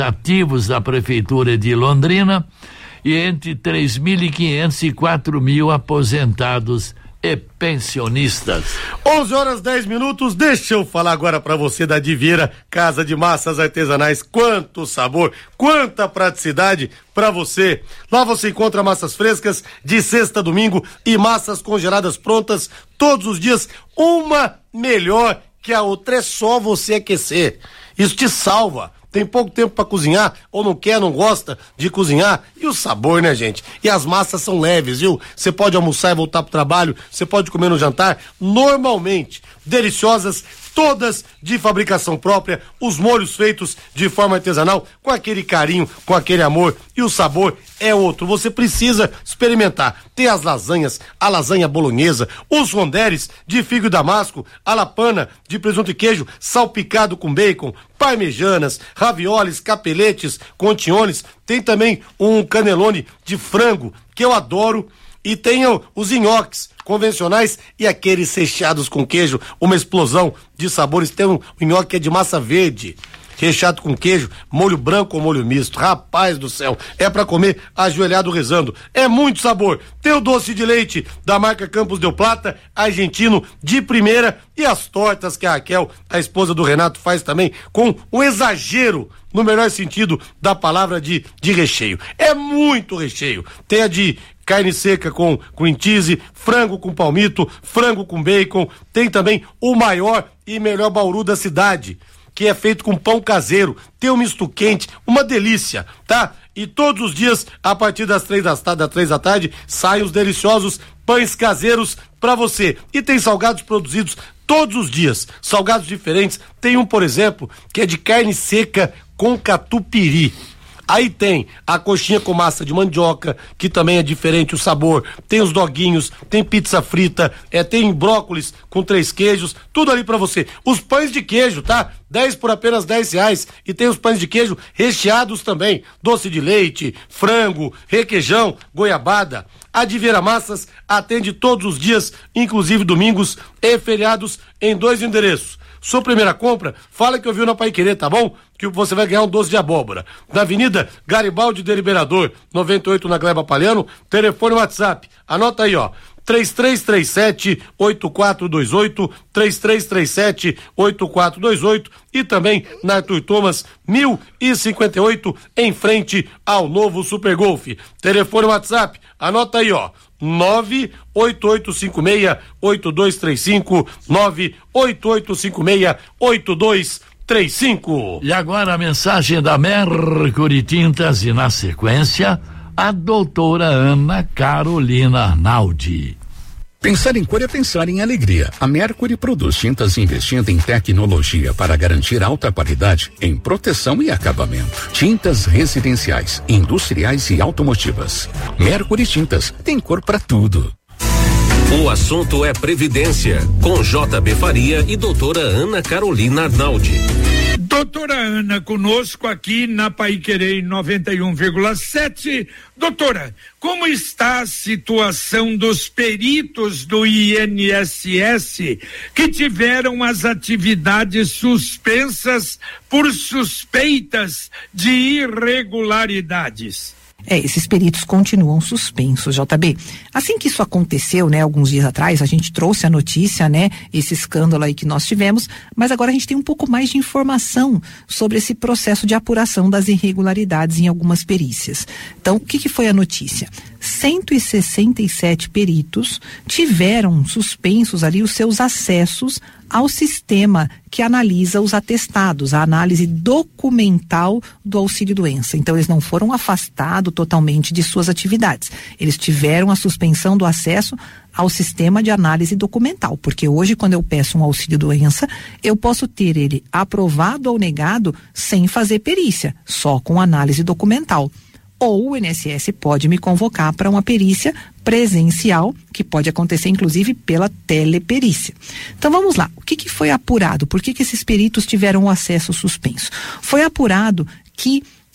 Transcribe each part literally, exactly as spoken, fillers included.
ativos da Prefeitura de Londrina e entre três mil e quinhentos e quatro mil aposentados e pensionistas. onze horas dez minutos, deixa eu falar agora pra você da Divira, Casa de Massas Artesanais. Quanto sabor, quanta praticidade pra você. Lá você encontra massas frescas de sexta a domingo e massas congeladas prontas todos os dias, uma melhor que a outra, é só você aquecer. Isso te salva. Tem pouco tempo para cozinhar, ou não quer, não gosta de cozinhar, e o sabor, né, gente? E as massas são leves, viu? Você pode almoçar e voltar pro trabalho, você pode comer no jantar, normalmente, deliciosas, todas de fabricação própria, os molhos feitos de forma artesanal, com aquele carinho, com aquele amor, e o sabor é outro. Você precisa experimentar. Tem as lasanhas, a lasanha bolonhesa, os ronderes de figo e damasco, a lapana de presunto e queijo, salpicado com bacon, parmejanas, ravioles, capeletes, contiones. Tem também um canelone de frango, que eu adoro. E tem os nhoques convencionais e aqueles recheados com queijo, uma explosão de sabores. Tem um nhoque que é de massa verde, recheado com queijo, molho branco ou molho misto. Rapaz do céu, é pra comer ajoelhado rezando. É muito sabor. Tem o doce de leite da marca Campos Del Plata, argentino de primeira, e as tortas que a Raquel, a esposa do Renato, faz também com um exagero, no melhor sentido da palavra, de, de recheio. É muito recheio. Tem a de carne seca com cream cheese, frango com palmito, frango com bacon. Tem também o maior e melhor bauru da cidade, que é feito com pão caseiro. Tem um misto quente, uma delícia, tá? E todos os dias, a partir das três da, das três da tarde, saem os deliciosos pães caseiros pra você. E tem salgados produzidos todos os dias, salgados diferentes. Tem um, por exemplo, que é de carne seca com catupiry. Aí tem a coxinha com massa de mandioca, que também é diferente o sabor. Tem os doguinhos, tem pizza frita, é, tem brócolis com três queijos, tudo ali pra você. Os pães de queijo, tá? dez por apenas dez reais. E tem os pães de queijo recheados também. Doce de leite, frango, requeijão, goiabada. A Divira Massas atende todos os dias, inclusive domingos e feriados, em dois endereços. Sua primeira compra, fala que ouviu na Paiquerê, tá bom? Que você vai ganhar um doce de abóbora. Na Avenida Garibaldi de Liberador, noventa e oito, na Gleba Palhano. Telefone WhatsApp, anota aí, ó, três três três sete, oito quatro dois oito, três três três sete, oito quatro dois oito, e também na Arthur Thomas mil e cinquenta e oito, em frente ao novo Super Golf. Telefone WhatsApp, anota aí, ó, nove oito oito cinco seis, oito dois três cinco, nove oito oito cinco seis, oito dois três cinco. E agora a mensagem da Mercury Tintas e, na sequência, a doutora Ana Carolina Arnaldi. Pensar em cor é pensar em alegria. A Mercury produz tintas investindo em tecnologia para garantir alta qualidade em proteção e acabamento. Tintas residenciais, industriais e automotivas. Mercury Tintas tem cor para tudo. O assunto é Previdência, com J B Faria e doutora Ana Carolina Arnaldi. Doutora Ana conosco aqui na Paiquerê noventa e um vírgula sete. Doutora, como está a situação dos peritos do I N S S que tiveram as atividades suspensas por suspeitas de irregularidades? É, esses peritos continuam suspensos, J B. Assim que isso aconteceu, né, alguns dias atrás, a gente trouxe a notícia, né, esse escândalo aí que nós tivemos, mas agora a gente tem um pouco mais de informação sobre esse processo de apuração das irregularidades em algumas perícias. Então, o que que foi a notícia? cento e sessenta e sete peritos tiveram suspensos ali os seus acessos ao sistema que analisa os atestados, a análise documental do auxílio-doença. Então, eles não foram afastados totalmente de suas atividades. Eles tiveram a suspensão do acesso ao sistema de análise documental, porque hoje, quando eu peço um auxílio-doença, eu posso ter ele aprovado ou negado sem fazer perícia, só com análise documental. Ou o I N S S pode me convocar para uma perícia presencial, que pode acontecer inclusive pela teleperícia. Então vamos lá, o que que foi apurado? Por que que esses peritos tiveram o acesso suspenso? Foi apurado que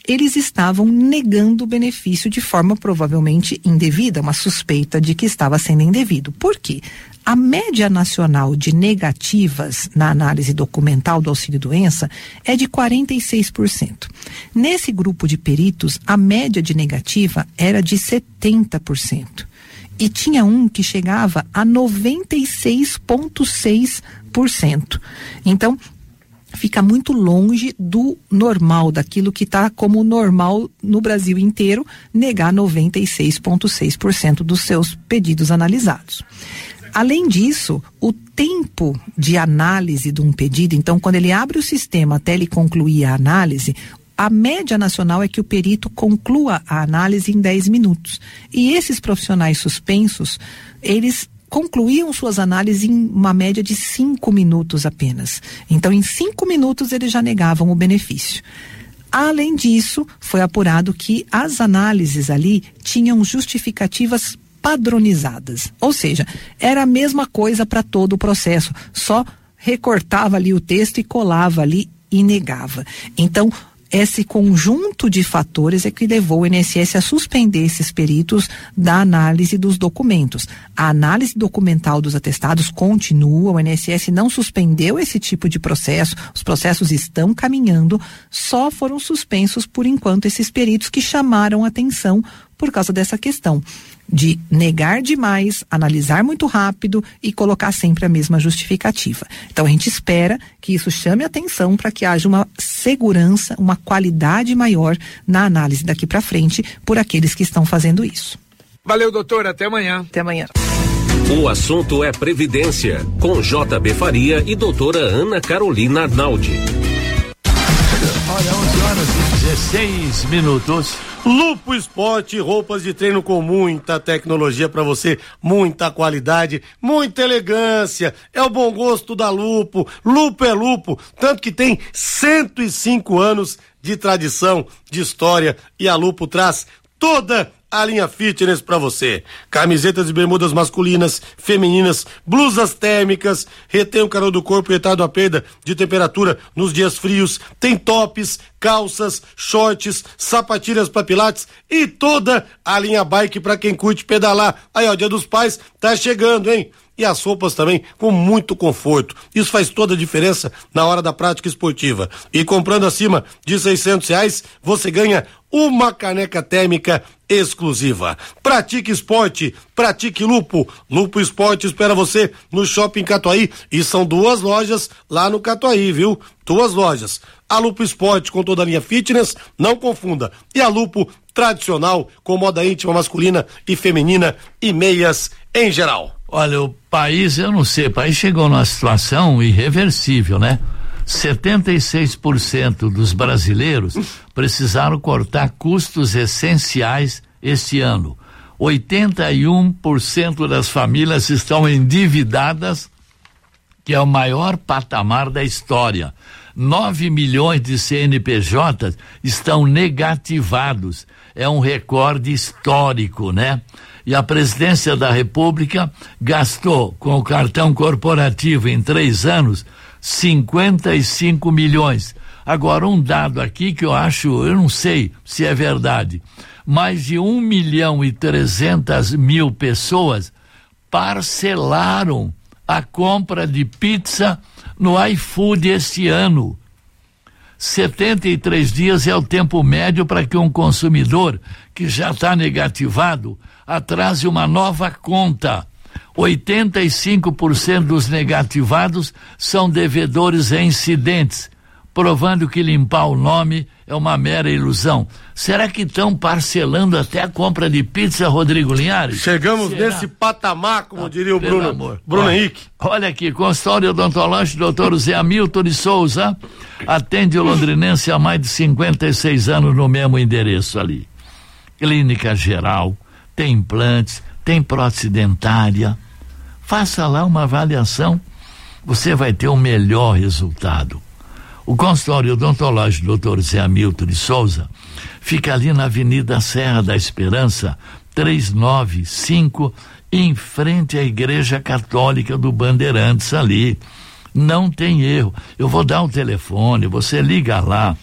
eles estavam negando o benefício de forma provavelmente indevida, uma suspeita de que estava sendo indevido. Por quê? A média nacional de negativas na análise documental do auxílio-doença é de quarenta e seis por cento. Nesse grupo de peritos, a média de negativa era de setenta por cento. E tinha um que chegava a noventa e seis vírgula seis por cento. Então, fica muito longe do normal, daquilo que está como normal no Brasil inteiro, negar noventa e seis vírgula seis por cento dos seus pedidos analisados. Além disso, o tempo de análise de um pedido, então quando ele abre o sistema até ele concluir a análise, a média nacional é que o perito conclua a análise em dez minutos. E esses profissionais suspensos, eles concluíam suas análises em uma média de cinco minutos apenas. Então, em cinco minutos, eles já negavam o benefício. Além disso, foi apurado que as análises ali tinham justificativas padronizadas. Ou seja, era a mesma coisa para todo o processo, só recortava ali o texto e colava ali e negava. Então, esse conjunto de fatores é que levou o I N S S a suspender esses peritos da análise dos documentos. A análise documental dos atestados continua, o I N S S não suspendeu esse tipo de processo, os processos estão caminhando, só foram suspensos por enquanto esses peritos que chamaram atenção por causa dessa questão de negar demais, analisar muito rápido e colocar sempre a mesma justificativa. Então a gente espera que isso chame atenção para que haja uma segurança, uma qualidade maior na análise daqui para frente por aqueles que estão fazendo isso. Valeu, doutor, até amanhã. Até amanhã. O assunto é Previdência, com J B Faria e doutora Ana Carolina Arnaldi. Olha, onze horas e dezesseis minutos. Lupo Esporte, roupas de treino com muita tecnologia para você, muita qualidade, muita elegância. É o bom gosto da Lupo. Lupo é Lupo, tanto que tem cento e cinco anos de tradição, de história, e a Lupo traz toda a linha fitness pra você. Camisetas e bermudas masculinas, femininas, blusas térmicas, retém o calor do corpo e retardo a perda de temperatura nos dias frios, tem tops, calças, shorts, sapatilhas pra pilates e toda a linha bike pra quem curte pedalar. Aí, ó, Dia dos Pais tá chegando, hein? E as roupas também com muito conforto. Isso faz toda a diferença na hora da prática esportiva. E comprando acima de seiscentos reais, você ganha uma caneca térmica exclusiva. Pratique esporte, pratique Lupo. Lupo Esporte espera você no Shopping Catuaí, e são duas lojas lá no Catuaí, viu? Duas lojas. A Lupo Esporte com toda a linha fitness, não confunda. E a Lupo tradicional com moda íntima masculina e feminina e meias em geral. Olha, o país, eu não sei, o país chegou numa situação irreversível, né? setenta e seis por cento dos brasileiros precisaram cortar custos essenciais este ano. oitenta e um por cento das famílias estão endividadas, que é o maior patamar da história. nove milhões de C N P Js estão negativados. É um recorde histórico, né? E a presidência da República gastou com o cartão corporativo em três anos cinquenta e cinco milhões. Agora, um dado aqui que eu acho, eu não sei se é verdade, mais de um milhão e trezentas mil pessoas parcelaram a compra de pizza no iFood este ano. setenta e três dias é o tempo médio para que um consumidor que já está negativado atrase uma nova conta. oitenta e cinco por cento dos negativados são devedores reincidentes, provando que limpar o nome é uma mera ilusão. Será que estão parcelando até a compra de pizza, Rodrigo Linhares? Chegamos Será? nesse patamar, como ah, diria o Bruno, amor. Bruno olha, Henrique. Olha aqui, consultório odontológico doutor Zé Hamilton de Souza, atende o londrinense há mais de cinquenta e seis anos no mesmo endereço ali. Clínica geral, tem implantes, tem prótese dentária. Faça lá uma avaliação, você vai ter o melhor resultado. O consultório odontológico doutor Zé Hamilton de Souza fica ali na Avenida Serra da Esperança, trezentos e noventa e cinco, em frente à Igreja Católica do Bandeirantes ali. Não tem erro. Eu vou dar o telefone, você liga lá,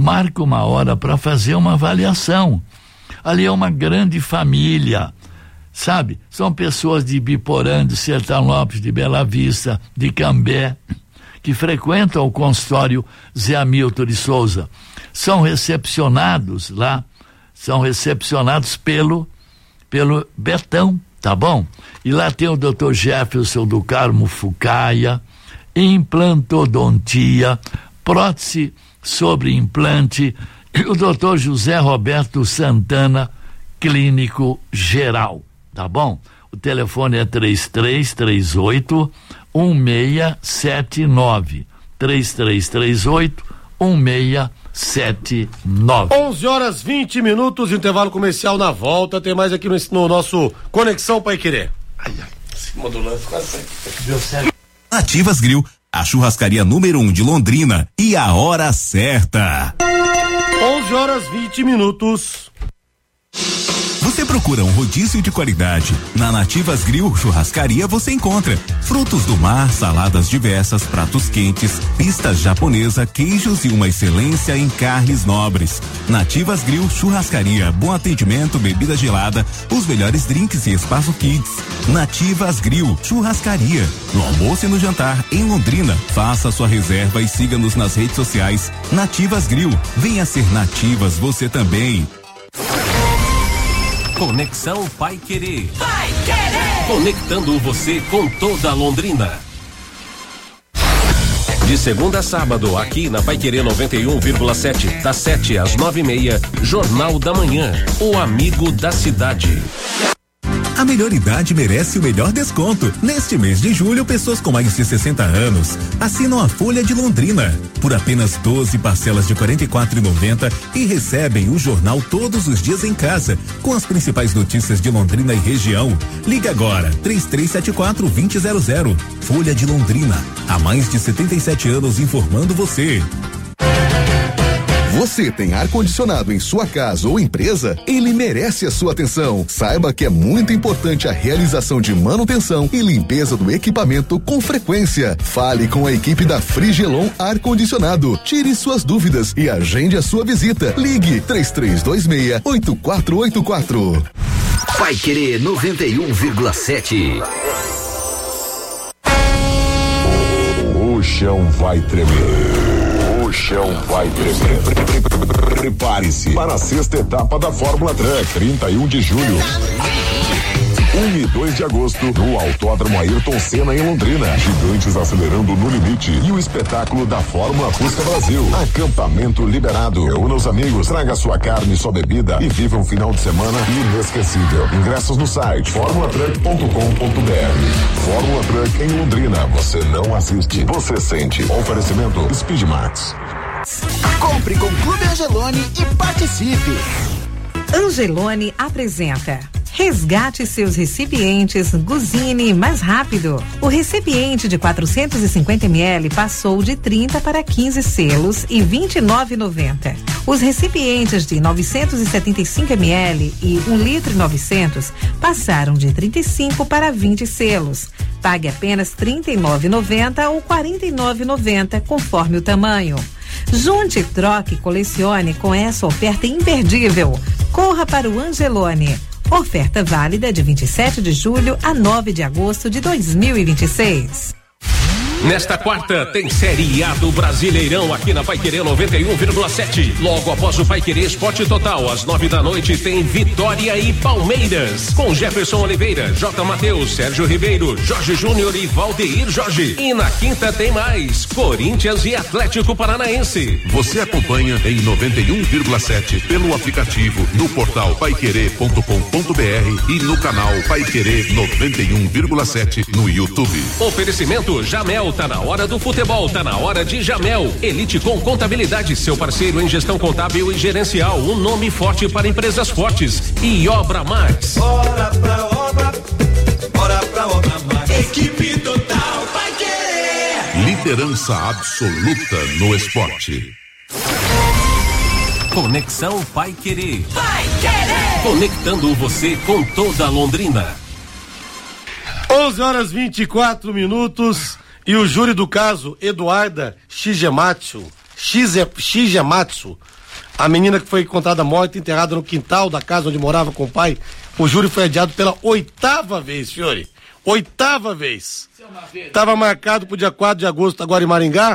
marca uma hora para fazer uma avaliação. Ali é uma grande família, sabe? São pessoas de Biporã, de Sertanópolis, de Bela Vista, de Cambé, que frequentam o consultório Zé Hamilton de Souza. São recepcionados lá, são recepcionados pelo, pelo Betão, tá bom? E lá tem o doutor Jefferson do Carmo Fucaia, implantodontia, prótese sobre implante, e o doutor José Roberto Santana, clínico geral, tá bom? O telefone é três três três oito, um seis sete nove, três três três oito, um seis sete nove. onze horas vinte minutos, intervalo comercial. Na volta tem mais aqui no, no nosso Conexão Paiquerê. Ai, ai, cima do lance, quase deu certo. Nativas Grill, a churrascaria número um de Londrina, e a hora certa. onze horas vinte minutos. Você procura um rodízio de qualidade? Na Nativas Grill Churrascaria você encontra frutos do mar, saladas diversas, pratos quentes, pista japonesa, queijos e uma excelência em carnes nobres. Nativas Grill Churrascaria, bom atendimento, bebida gelada, os melhores drinks e espaço kids. Nativas Grill Churrascaria, no almoço e no jantar em Londrina. Faça sua reserva e siga-nos nas redes sociais. Nativas Grill, venha ser Nativas você também. Conexão Paiquerê. Paiquerê. Conectando você com toda Londrina. De segunda a sábado, aqui na Paiquerê noventa e um vírgula sete, das sete às nove e meia, Jornal da Manhã, o amigo da cidade. A melhor idade merece o melhor desconto. Neste mês de julho, pessoas com mais de sessenta anos assinam a Folha de Londrina por apenas doze parcelas de quarenta e quatro reais e noventa centavos e recebem o jornal todos os dias em casa, com as principais notícias de Londrina e região. Liga agora, três três sete quatro, dois zero zero zero. Folha de Londrina, há mais de setenta e sete anos informando você. Você tem ar-condicionado em sua casa ou empresa? Ele merece a sua atenção. Saiba que é muito importante a realização de manutenção e limpeza do equipamento com frequência. Fale com a equipe da Frigelon Ar-Condicionado. Tire suas dúvidas e agende a sua visita. Ligue três três dois seis, oito quatro oito quatro. Paiquerê noventa e um vírgula sete. O chão vai tremer. O chão vai tremer. Prepare-se para a sexta etapa da Fórmula Truck, trinta e um de julho. um e dois de agosto, no Autódromo Ayrton Senna, em Londrina. Gigantes acelerando no limite. E o espetáculo da Fórmula Fusca Brasil. Acampamento liberado. Reúna os amigos, traga sua carne e sua bebida e viva um final de semana inesquecível. Ingressos no site formula truck ponto com ponto b r. Fórmula Truck em Londrina. Você não assiste, você sente. Oferecimento Speedmax. Compre com Clube Angelone e participe. Angelone apresenta Resgate seus recipientes Guzini mais rápido. O recipiente de quatrocentos e cinquenta mililitros passou de trinta para quinze selos e vinte e nove reais e noventa centavos. Os recipientes de novecentos e setenta e cinco mililitros e um litro e novecentos passaram de trinta e cinco para vinte selos. Pague apenas trinta e nove reais e noventa centavos ou quarenta e nove reais e noventa centavos, conforme o tamanho. Junte, troque e colecione com essa oferta imperdível. Corra para o Angelone. Oferta válida de vinte e sete de julho a nove de agosto de dois mil e vinte e seis. Nesta quarta tem Série A do Brasileirão aqui na Paiquerê noventa e um vírgula sete. Logo após o Paiquerê Esporte Total, às nove da noite, tem Vitória e Palmeiras, com Jefferson Oliveira, J. Mateus, Sérgio Ribeiro, Jorge Júnior e Valdeir Jorge. E na quinta tem mais Corinthians e Atlético Paranaense. Você acompanha em noventa e um vírgula sete pelo aplicativo, no portal paiquerê ponto com ponto b r e no canal Paiquerê noventa e um vírgula sete no YouTube. Oferecimento Jamel. Tá na hora do futebol, tá na hora de Jamel. Elite com Contabilidade, seu parceiro em gestão contábil e gerencial. Um nome forte para empresas fortes. E Obra Max. Bora pra obra, bora pra Obra Max. Equipe total vai querer. Liderança absoluta no esporte. Conexão Paiquerê. Paiquerê. Conectando você com toda Londrina. onze horas e vinte e quatro minutos. E o júri do caso, Eduarda Shigematsu, Shize, Shigematsu, A menina que foi encontrada morta, enterrada no quintal da casa onde morava com o pai, o júri foi adiado pela oitava vez, Fiore. Oitava vez. Estava marcado para o dia quatro de agosto agora em Maringá,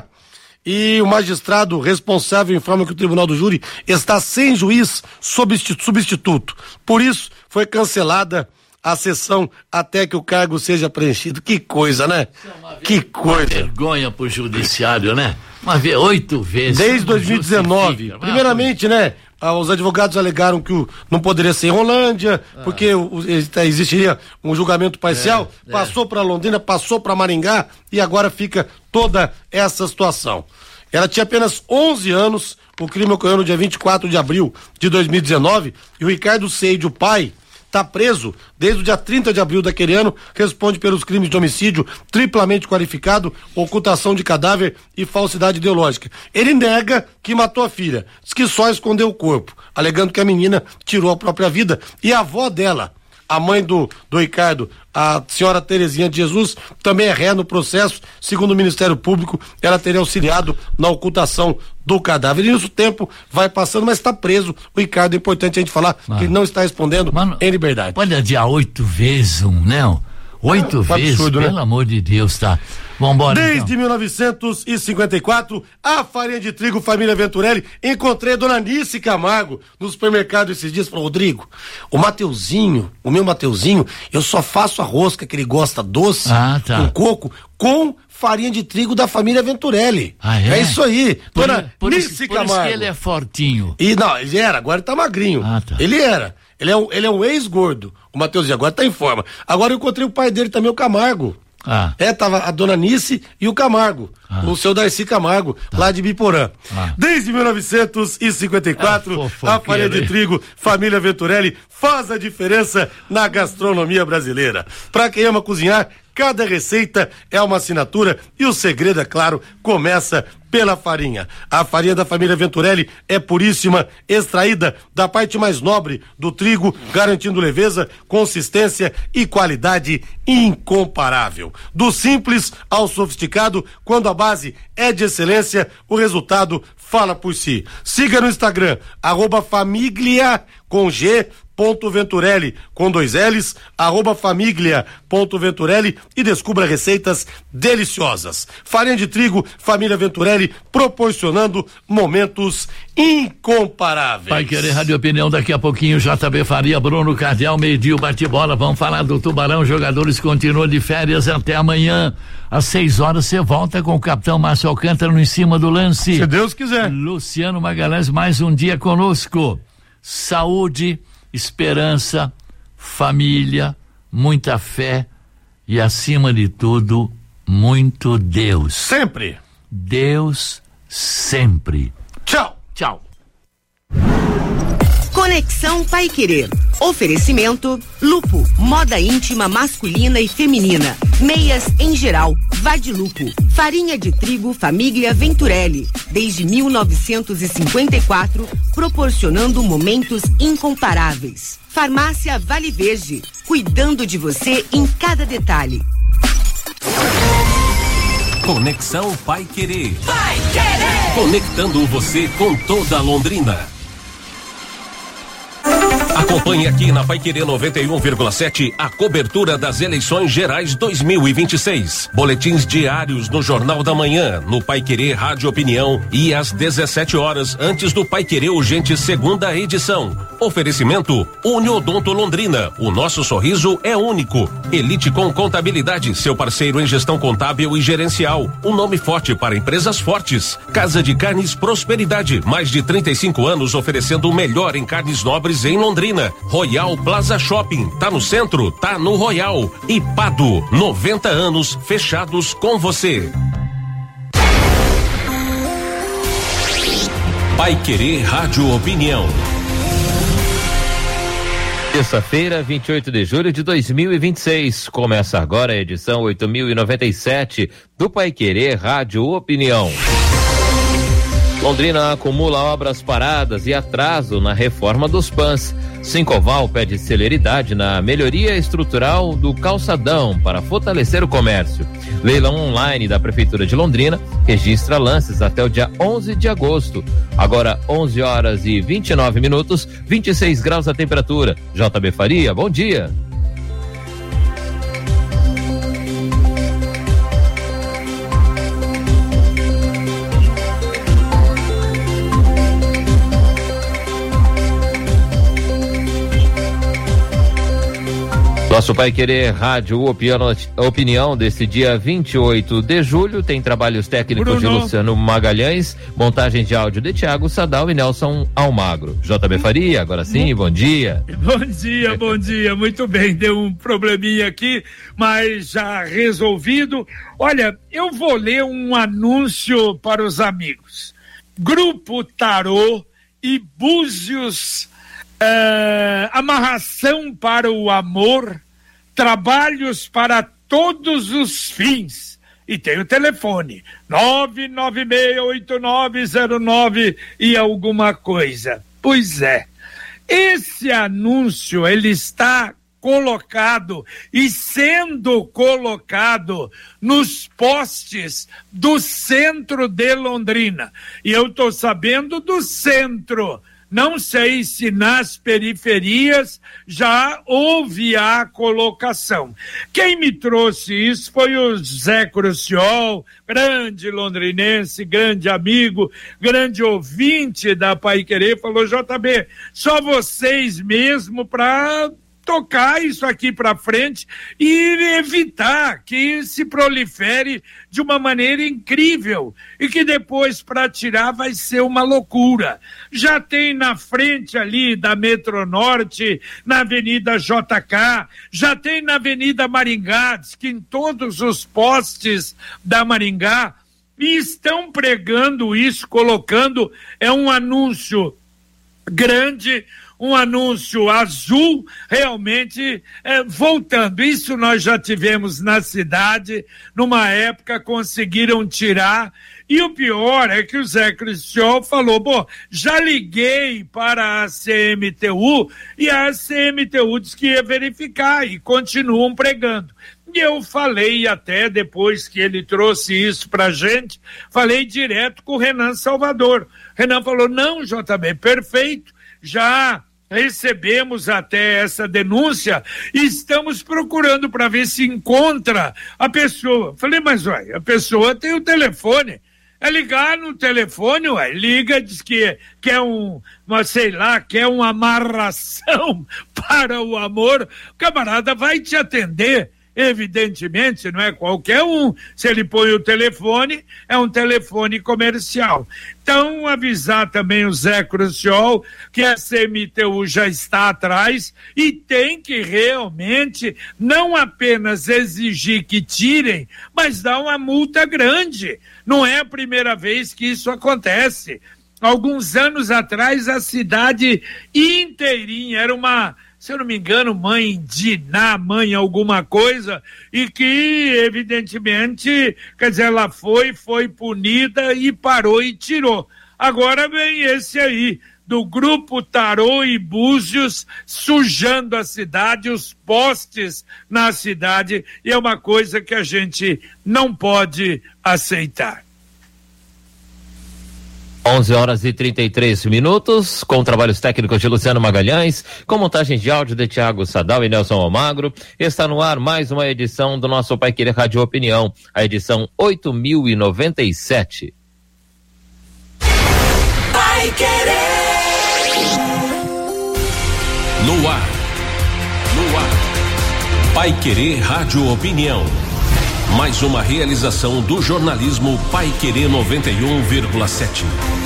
e o magistrado responsável informa que o tribunal do júri está sem juiz substituto. Por isso, foi cancelada a sessão até que o cargo seja preenchido. Que coisa, né? Que coisa. Vergonha pro judiciário, né? Uma vez, oito vezes. Desde dois mil e dezenove. Primeiramente, né? Os advogados alegaram que o, não poderia ser em Rolândia, ah. porque o, existiria um julgamento parcial. É, passou é. para Londrina, passou para Maringá e agora fica toda essa situação. Ela tinha apenas onze anos, o crime ocorreu no dia vinte e quatro de abril de dois mil e dezenove, e o Ricardo Seide, o pai, está preso desde o dia trinta de abril daquele ano, responde pelos crimes de homicídio triplamente qualificado, ocultação de cadáver e falsidade ideológica. Ele nega que matou a filha, diz que só escondeu o corpo, alegando que a menina tirou a própria vida, e a avó dela, a mãe do, do Ricardo, a senhora Terezinha de Jesus, também é ré no processo. Segundo o Ministério Público, ela teria auxiliado na ocultação do cadáver. E isso o tempo vai passando, mas está preso. O Ricardo, é importante a gente falar Mano. que ele não está respondendo Mano, em liberdade. Pode adiar oito vezes um, não? Oito é, vezes, absurdo, pelo né? amor de Deus, tá? Vambora, Desde então. mil novecentos e cinquenta e quatro, a farinha de trigo Família Venturelli. Encontrei a dona Nice Camargo no supermercado esses dias. Falou, Rodrigo, o Mateuzinho, o meu Mateuzinho, eu só faço a rosca que ele gosta doce, ah, tá. com coco, com farinha de trigo da Família Venturelli. Ah, é? É isso aí. Por, dona por Nice isso, Camargo. Por isso que ele é fortinho. E não, ele era, agora ele tá magrinho. Ah, tá. Ele era. Ele é um, ele é um ex-gordo, o Mateuzinho, agora tá em forma. Agora eu encontrei o pai dele também, o Camargo. Ah. É, tava a dona Nice e o Camargo, ah. o seu Darcy Camargo, tá. lá de Biporã. Ah. Desde mil novecentos e cinquenta e quatro, ah, a farinha de trigo Família Venturelli faz a diferença na gastronomia brasileira. Pra quem ama cozinhar, cada receita é uma assinatura e o segredo, é claro, começa pela farinha. A farinha da Família Venturelli é puríssima, extraída da parte mais nobre do trigo, garantindo leveza, consistência e qualidade incomparável. Do simples ao sofisticado, quando a base é de excelência, o resultado fala por si. Siga no Instagram, arroba família com G, ponto Venturelli com dois L's, arroba família ponto Venturelli e descubra receitas deliciosas. Farinha de trigo Família Venturelli, proporcionando momentos incomparáveis. Vai querer Rádio Opinião daqui a pouquinho, J B Faria, Bruno Cardial, meio-dia, bate-bola, vamos falar do Tubarão, jogadores continuam de férias até amanhã, às seis horas você volta com o capitão Márcio Alcântara no Em Cima do Lance. Se Deus quiser. Luciano Magalhães, mais um dia conosco. Saúde, esperança, família, muita fé e, acima de tudo, muito Deus. Sempre. Deus sempre. Tchau. Tchau. Conexão Paiquerê. Oferecimento Lupo, moda íntima masculina e feminina. Meias em geral, vá de Lupo. Farinha de trigo Família Venturelli. Desde mil novecentos e cinquenta e quatro, proporcionando momentos incomparáveis. Farmácia Vale Verde, cuidando de você em cada detalhe. Conexão Paiquerê. Paiquerê. Conectando você com toda a Londrina. Acompanhe aqui na Paiquerê noventa e um vírgula sete a cobertura das eleições gerais dois mil e vinte e seis. Boletins diários no Jornal da Manhã, no Paiquerê Rádio Opinião e às dezessete horas antes do Paiquerê Urgente segunda edição. Oferecimento Uniodonto Londrina. O nosso sorriso é único. Elite com Contabilidade, seu parceiro em gestão contábil e gerencial. Um nome forte para empresas fortes. Casa de Carnes Prosperidade, mais de trinta e cinco anos oferecendo o melhor em carnes nobres em Londrina. Royal Plaza Shopping, tá no centro, tá no Royal. E Pado, noventa anos fechados com você. Paiquerê Rádio Opinião. Terça-feira, vinte e oito de julho de dois mil e vinte e seis. Começa agora a edição oito mil e noventa e sete do Paiquerê Rádio Opinião. Londrina acumula obras paradas e atraso na reforma dos P A Ns. Sincoval pede celeridade na melhoria estrutural do calçadão para fortalecer o comércio. Leilão online da Prefeitura de Londrina registra lances até o dia onze de agosto. Agora onze horas e vinte e nove minutos, vinte e seis graus a temperatura. J B Faria, bom dia. Nosso Pai Querer Rádio Opinião, opinião desse dia vinte e oito de julho tem trabalhos técnicos Bruno. de Luciano Magalhães, montagem de áudio de Thiago Sadal e Nelson Almagro. J B Faria, agora sim, bom dia. Bom dia, bom dia, muito bem, deu um probleminha aqui, mas já resolvido. Olha, eu vou ler um anúncio para os amigos. Grupo Tarô e Búzios, uh, amarração para o amor, trabalhos para todos os fins. E tem o telefone, nove nove seis oito nove zero nove e alguma coisa. Pois é, esse anúncio, ele está colocado e sendo colocado nos postes do centro de Londrina. E eu estou sabendo do centro. Não sei se nas periferias já houve a colocação. Quem me trouxe isso foi o Zé Cruciol, grande londrinense, grande amigo, grande ouvinte da Pai Querer, falou: J B, só vocês mesmo para tocar isso aqui para frente e evitar que se prolifere de uma maneira incrível e que depois para tirar vai ser uma loucura. Já tem na frente ali da Metro Norte, na Avenida J K, já tem na Avenida Maringá, diz que em todos os postes da Maringá, e estão pregando isso, colocando, é um anúncio grande, um anúncio azul, realmente é, voltando. Isso nós já tivemos na cidade, numa época conseguiram tirar, e o pior é que o Zé Cristiol falou: bom, já liguei para a C M T U e a C M T U disse que ia verificar e continuam pregando. E eu falei até depois que ele trouxe isso pra gente, falei direto com o Renan Salvador. Renan falou: não, J B, perfeito, já recebemos até essa denúncia e estamos procurando para ver se encontra a pessoa. Falei: mas olha, a pessoa tem o telefone, é ligar no telefone, ué, liga, diz que quer um, mas sei lá, quer uma amarração para o amor, o camarada vai te atender. Evidentemente, não é qualquer um. Se ele põe o telefone, é um telefone comercial. Então, avisar também o Zé Cruciol que a C M T U já está atrás e tem que realmente não apenas exigir que tirem, mas dar uma multa grande. Não é a primeira vez que isso acontece. Alguns anos atrás, a cidade inteirinha era uma, se eu não me engano, mãe Diná, mãe alguma coisa, e que, evidentemente, quer dizer, ela foi, foi punida e parou e tirou. Agora vem esse aí, do Grupo Tarô e Búzios, sujando a cidade, os postes na cidade, e é uma coisa que a gente não pode aceitar. onze horas e trinta e três minutos, com trabalhos técnicos de Luciano Magalhães, com montagem de áudio de Thiago Sadal e Nelson Almagro. Está no ar mais uma edição do nosso Pai Querer Rádio Opinião, a edição oito mil e noventa e sete. Pai Querer. No ar. No ar. Pai Querer Rádio Opinião. Mais uma realização do jornalismo Pai Querer noventa e um vírgula sete.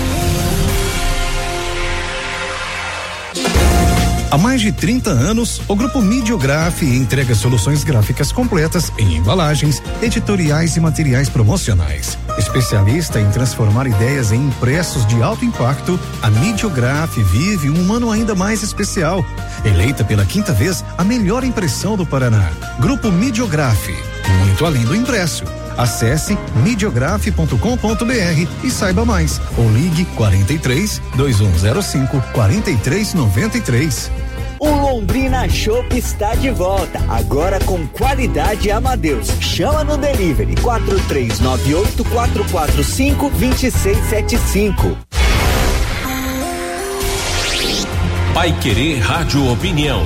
Há mais de trinta anos, o Grupo Midiograf entrega soluções gráficas completas em embalagens, editoriais e materiais promocionais. Especialista em transformar ideias em impressos de alto impacto, a Midiograf vive um ano ainda mais especial. Eleita pela quinta vez a melhor impressão do Paraná. Grupo Midiograf, muito além do impresso. Acesse mediograf ponto com ponto br e saiba mais. Ou ligue quarenta e três, dois um zero cinco, quarenta e três noventa e três. O Londrina Chopp está de volta, agora com qualidade Amadeus. Chama no delivery quatro três nove oito, quatro quatro cinco, dois seis sete cinco. Paiquerê Rádio Opinião.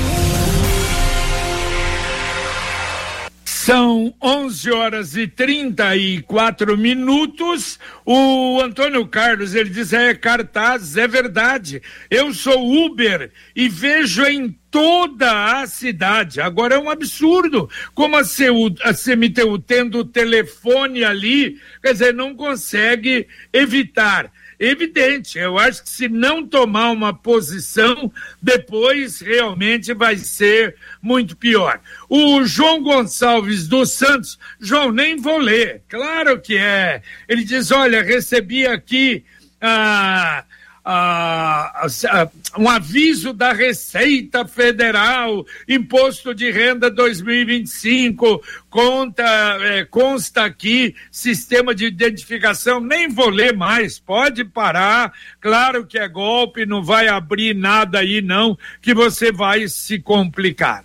São onze horas e trinta e quatro minutos. O Antônio Carlos, ele diz, é cartaz, é verdade. Eu sou Uber e vejo em toda a cidade. Agora é um absurdo. Como a, C U, a C M T U tendo o telefone ali, quer dizer, não consegue evitar. Evidente, eu acho que se não tomar uma posição, depois realmente vai ser muito pior. O João Gonçalves dos Santos, João, nem vou ler, claro que é. Ele diz, olha, recebi aqui ah, ah, ah, um aviso da Receita Federal, Imposto de Renda dois mil e vinte e cinco, conta, é, consta aqui, sistema de identificação, nem vou ler mais, pode parar, claro que é golpe, não vai abrir nada aí não, que você vai se complicar.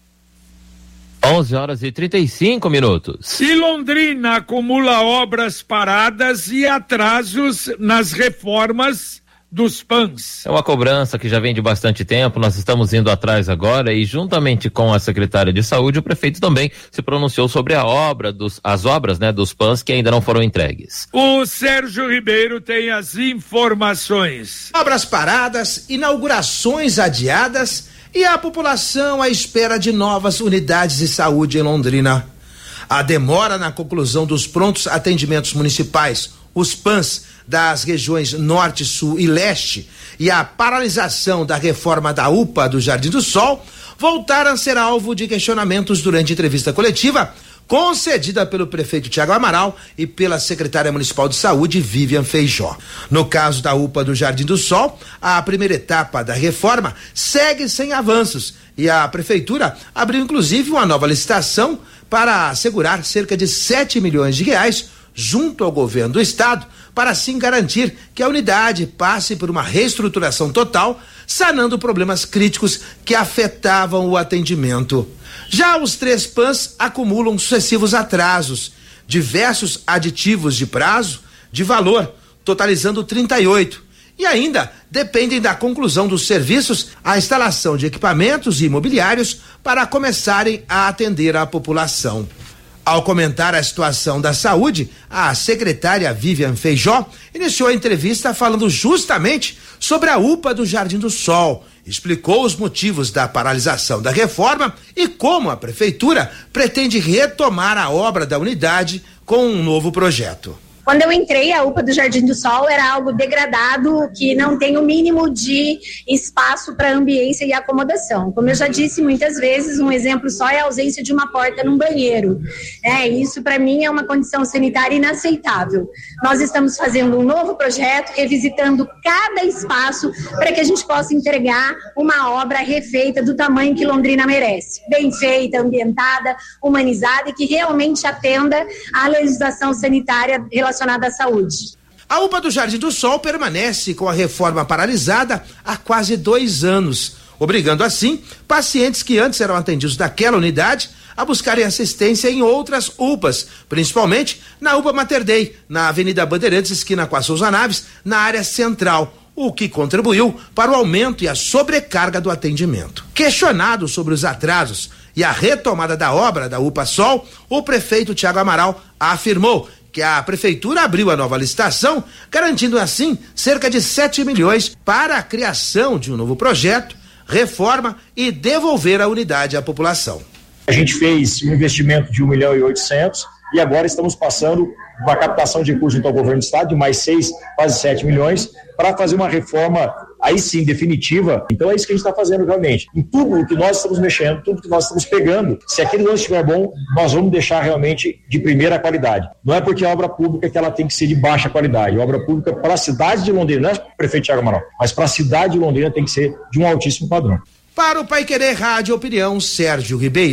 onze horas e trinta e cinco minutos. E Londrina acumula obras paradas e atrasos nas reformas dos P A Ns. É uma cobrança que já vem de bastante tempo, nós estamos indo atrás agora e juntamente com a secretária de saúde, o prefeito também se pronunciou sobre a obra dos, as obras, né, dos P A Ns que ainda não foram entregues. O Sérgio Ribeiro tem as informações. Obras paradas, inaugurações adiadas e a população à espera de novas unidades de saúde em Londrina. A demora na conclusão dos prontos atendimentos municipais, os P A Ns, das regiões Norte, Sul e Leste, e a paralisação da reforma da U P A do Jardim do Sol voltaram a ser alvo de questionamentos durante a entrevista coletiva concedida pelo prefeito Tiago Amaral e pela secretária municipal de saúde, Vivian Feijó. No caso da U P A do Jardim do Sol, a primeira etapa da reforma segue sem avanços e a prefeitura abriu inclusive uma nova licitação para assegurar cerca de sete milhões de reais junto ao governo do estado, para assim garantir que a unidade passe por uma reestruturação total, sanando problemas críticos que afetavam o atendimento. Já os três P A Ns acumulam sucessivos atrasos, diversos aditivos de prazo, de valor, totalizando trinta e oito, e ainda dependem da conclusão dos serviços, a instalação de equipamentos e imobiliários para começarem a atender a população. Ao comentar a situação da saúde, a secretária Vivian Feijó iniciou a entrevista falando justamente sobre a U P A do Jardim do Sol, explicou os motivos da paralisação da reforma e como a prefeitura pretende retomar a obra da unidade com um novo projeto. Quando eu entrei, a U P A do Jardim do Sol era algo degradado, que não tem o mínimo de espaço para ambiência e acomodação. Como eu já disse muitas vezes, um exemplo só é a ausência de uma porta num banheiro. É, isso para mim é uma condição sanitária inaceitável. Nós estamos fazendo um novo projeto, revisitando cada espaço para que a gente possa entregar uma obra refeita do tamanho que Londrina merece. Bem feita, ambientada, humanizada e que realmente atenda à legislação sanitária relacionada à saúde. A U P A do Jardim do Sol permanece com a reforma paralisada há quase dois anos, obrigando assim pacientes que antes eram atendidos daquela unidade a buscarem assistência em outras U P As, principalmente na U P A Mater Dei, na Avenida Bandeirantes, esquina com a Souza Naves, na área central, o que contribuiu para o aumento e a sobrecarga do atendimento. Questionado sobre os atrasos e a retomada da obra da U P A Sol, o prefeito Tiago Amaral afirmou que a prefeitura abriu a nova licitação, garantindo assim cerca de sete milhões para a criação de um novo projeto, reforma e devolver a unidade à população. A gente fez um investimento de um milhão e oitocentos e agora estamos passando uma captação de recursos junto ao governo do estado de mais seis, quase sete milhões para fazer uma reforma aí sim definitiva. Então é isso que a gente está fazendo realmente. Em tudo que nós estamos mexendo, tudo que nós estamos pegando, se aquilo não estiver bom, nós vamos deixar realmente de primeira qualidade. Não é porque a obra pública que ela tem que ser de baixa qualidade. A obra pública para a cidade de Londrina, não é para o prefeito Tiago Amaral, mas para a cidade de Londrina tem que ser de um altíssimo padrão. Para o Paiquerê Rádio Opinião, Sérgio Ribeiro.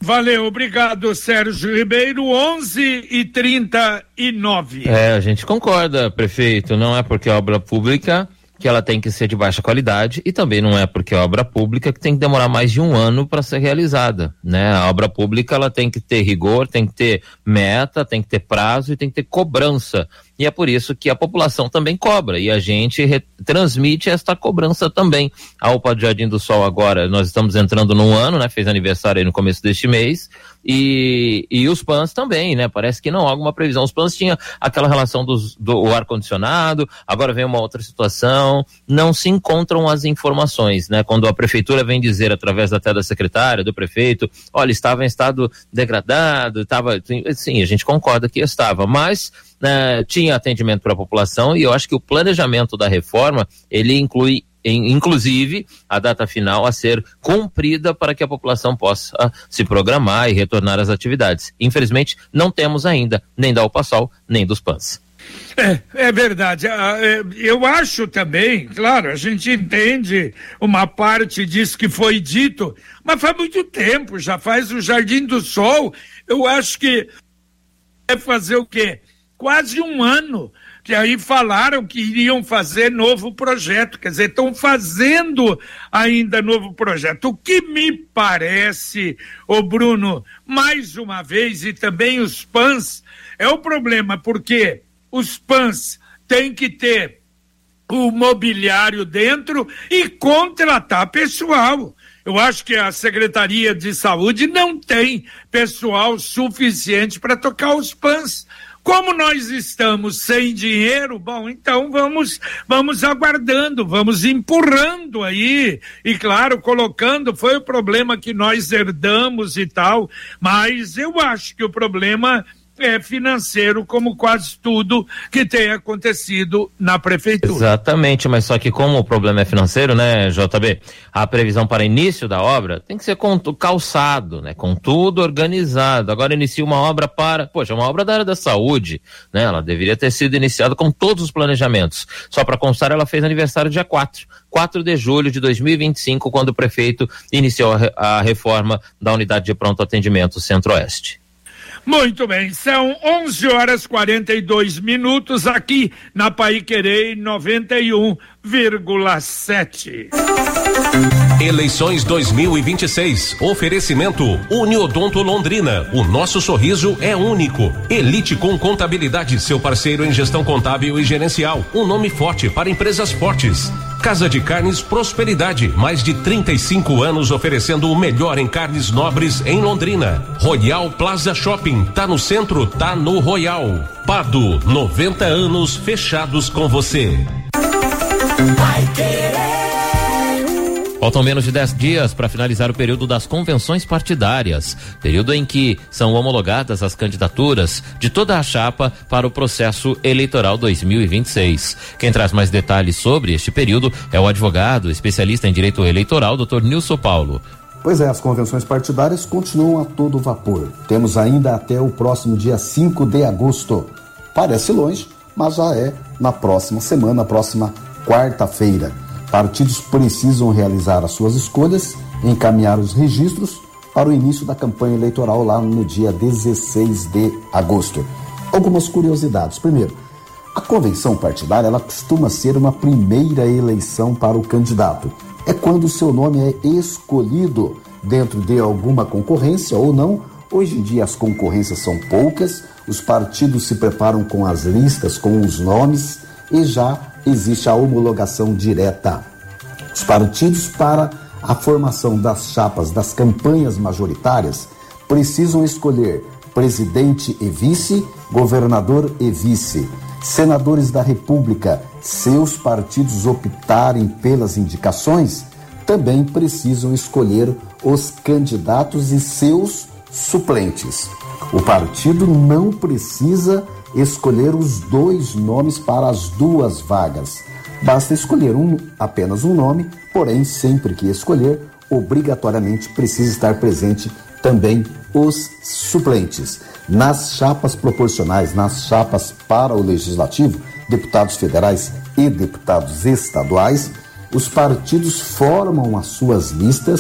Valeu, obrigado, Sérgio Ribeiro. onze e trinta e nove. É, a gente concorda, prefeito. Não é porque é obra pública que ela tem que ser de baixa qualidade, e também não é porque é obra pública que tem que demorar mais de um ano para ser realizada, né? A obra pública, ela tem que ter rigor, tem que ter meta, tem que ter prazo e tem que ter cobrança. E é por isso que a população também cobra, e a gente re- transmite esta cobrança também. A U P A do Jardim do Sol agora, nós estamos entrando num ano, né? Fez aniversário aí no começo deste mês, e, e os P A Ns também, né? Parece que não há alguma previsão. Os P A Ns tinham aquela relação dos, do ar-condicionado, agora vem uma outra situação, não se encontram as informações, né? Quando a prefeitura vem dizer, através até da secretária, do prefeito, olha, estava em estado degradado, estava, sim, a gente concorda que estava, mas Uh, tinha atendimento para a população, e eu acho que o planejamento da reforma, ele inclui, em, inclusive, a data final a ser cumprida para que a população possa uh, se programar e retornar às atividades. Infelizmente, não temos ainda, nem da UPASOL, nem dos P A Ns. É, é verdade. Eu acho também, claro, a gente entende uma parte disso que foi dito, mas faz muito tempo, já faz o Jardim do Sol. Eu acho que é fazer o quê? Quase um ano, que aí falaram que iriam fazer novo projeto, quer dizer, estão fazendo ainda novo projeto. O que me parece, ô Bruno, mais uma vez, e também os P A Ns, é o problema, porque os P A Ns têm que ter o mobiliário dentro e contratar pessoal. Eu acho que a Secretaria de Saúde não tem pessoal suficiente para tocar os P A Ns. Como nós estamos sem dinheiro, bom, então vamos, vamos aguardando, vamos empurrando aí, e claro, colocando, foi o problema que nós herdamos e tal, mas eu acho que o problema é financeiro, como quase tudo que tem acontecido na prefeitura. Exatamente, mas só que como o problema é financeiro, né, J B, a previsão para início da obra tem que ser com calçado, né, com tudo organizado. Agora inicia uma obra para, poxa, uma obra da área da saúde, né, ela deveria ter sido iniciada com todos os planejamentos. Só para constar, ela fez aniversário dia quatro, quatro de julho de dois mil e vinte e cinco, quando o prefeito iniciou a, a reforma da unidade de pronto atendimento Centro-Oeste. Muito bem, são onze horas e quarenta e dois minutos aqui na Paiquerê noventa e um vírgula sete. Eleições dois mil e vinte e seis. Oferecimento Uniodonto Londrina. O nosso sorriso é único. Elite com Contabilidade, seu parceiro em gestão contábil e gerencial. Um nome forte para empresas fortes. Casa de Carnes Prosperidade, mais de trinta e cinco anos oferecendo o melhor em carnes nobres em Londrina. Royal Plaza Shopping, tá no centro, tá no Royal. Pado, noventa anos fechados com você. Faltam menos de dez dias para finalizar o período das convenções partidárias, período em que são homologadas as candidaturas de toda a chapa para o processo eleitoral dois mil e vinte e seis. Quem traz mais detalhes sobre este período é o advogado, especialista em direito eleitoral, doutor Nilson Paulo. Pois é, as convenções partidárias continuam a todo vapor. Temos ainda até o próximo dia cinco de agosto. Parece longe, mas já é na próxima semana, próxima quarta-feira. Partidos precisam realizar as suas escolhas, encaminhar os registros para o início da campanha eleitoral lá no dia dezesseis de agosto. Algumas curiosidades. Primeiro, a convenção partidária ela costuma ser uma primeira eleição para o candidato. É quando o seu nome é escolhido dentro de alguma concorrência ou não. Hoje em dia as concorrências são poucas, os partidos se preparam com as listas, com os nomes e já existe a homologação direta. Os partidos, para a formação das chapas das campanhas majoritárias, precisam escolher presidente e vice, governador e vice, senadores da República. Seus partidos optarem pelas indicações, também precisam escolher os candidatos e seus suplentes. O partido não precisa escolher os dois nomes para as duas vagas. Basta escolher um, apenas um nome, porém, sempre que escolher, obrigatoriamente precisa estar presente também os suplentes. Nas chapas proporcionais, nas chapas para o Legislativo, deputados federais e deputados estaduais, os partidos formam as suas listas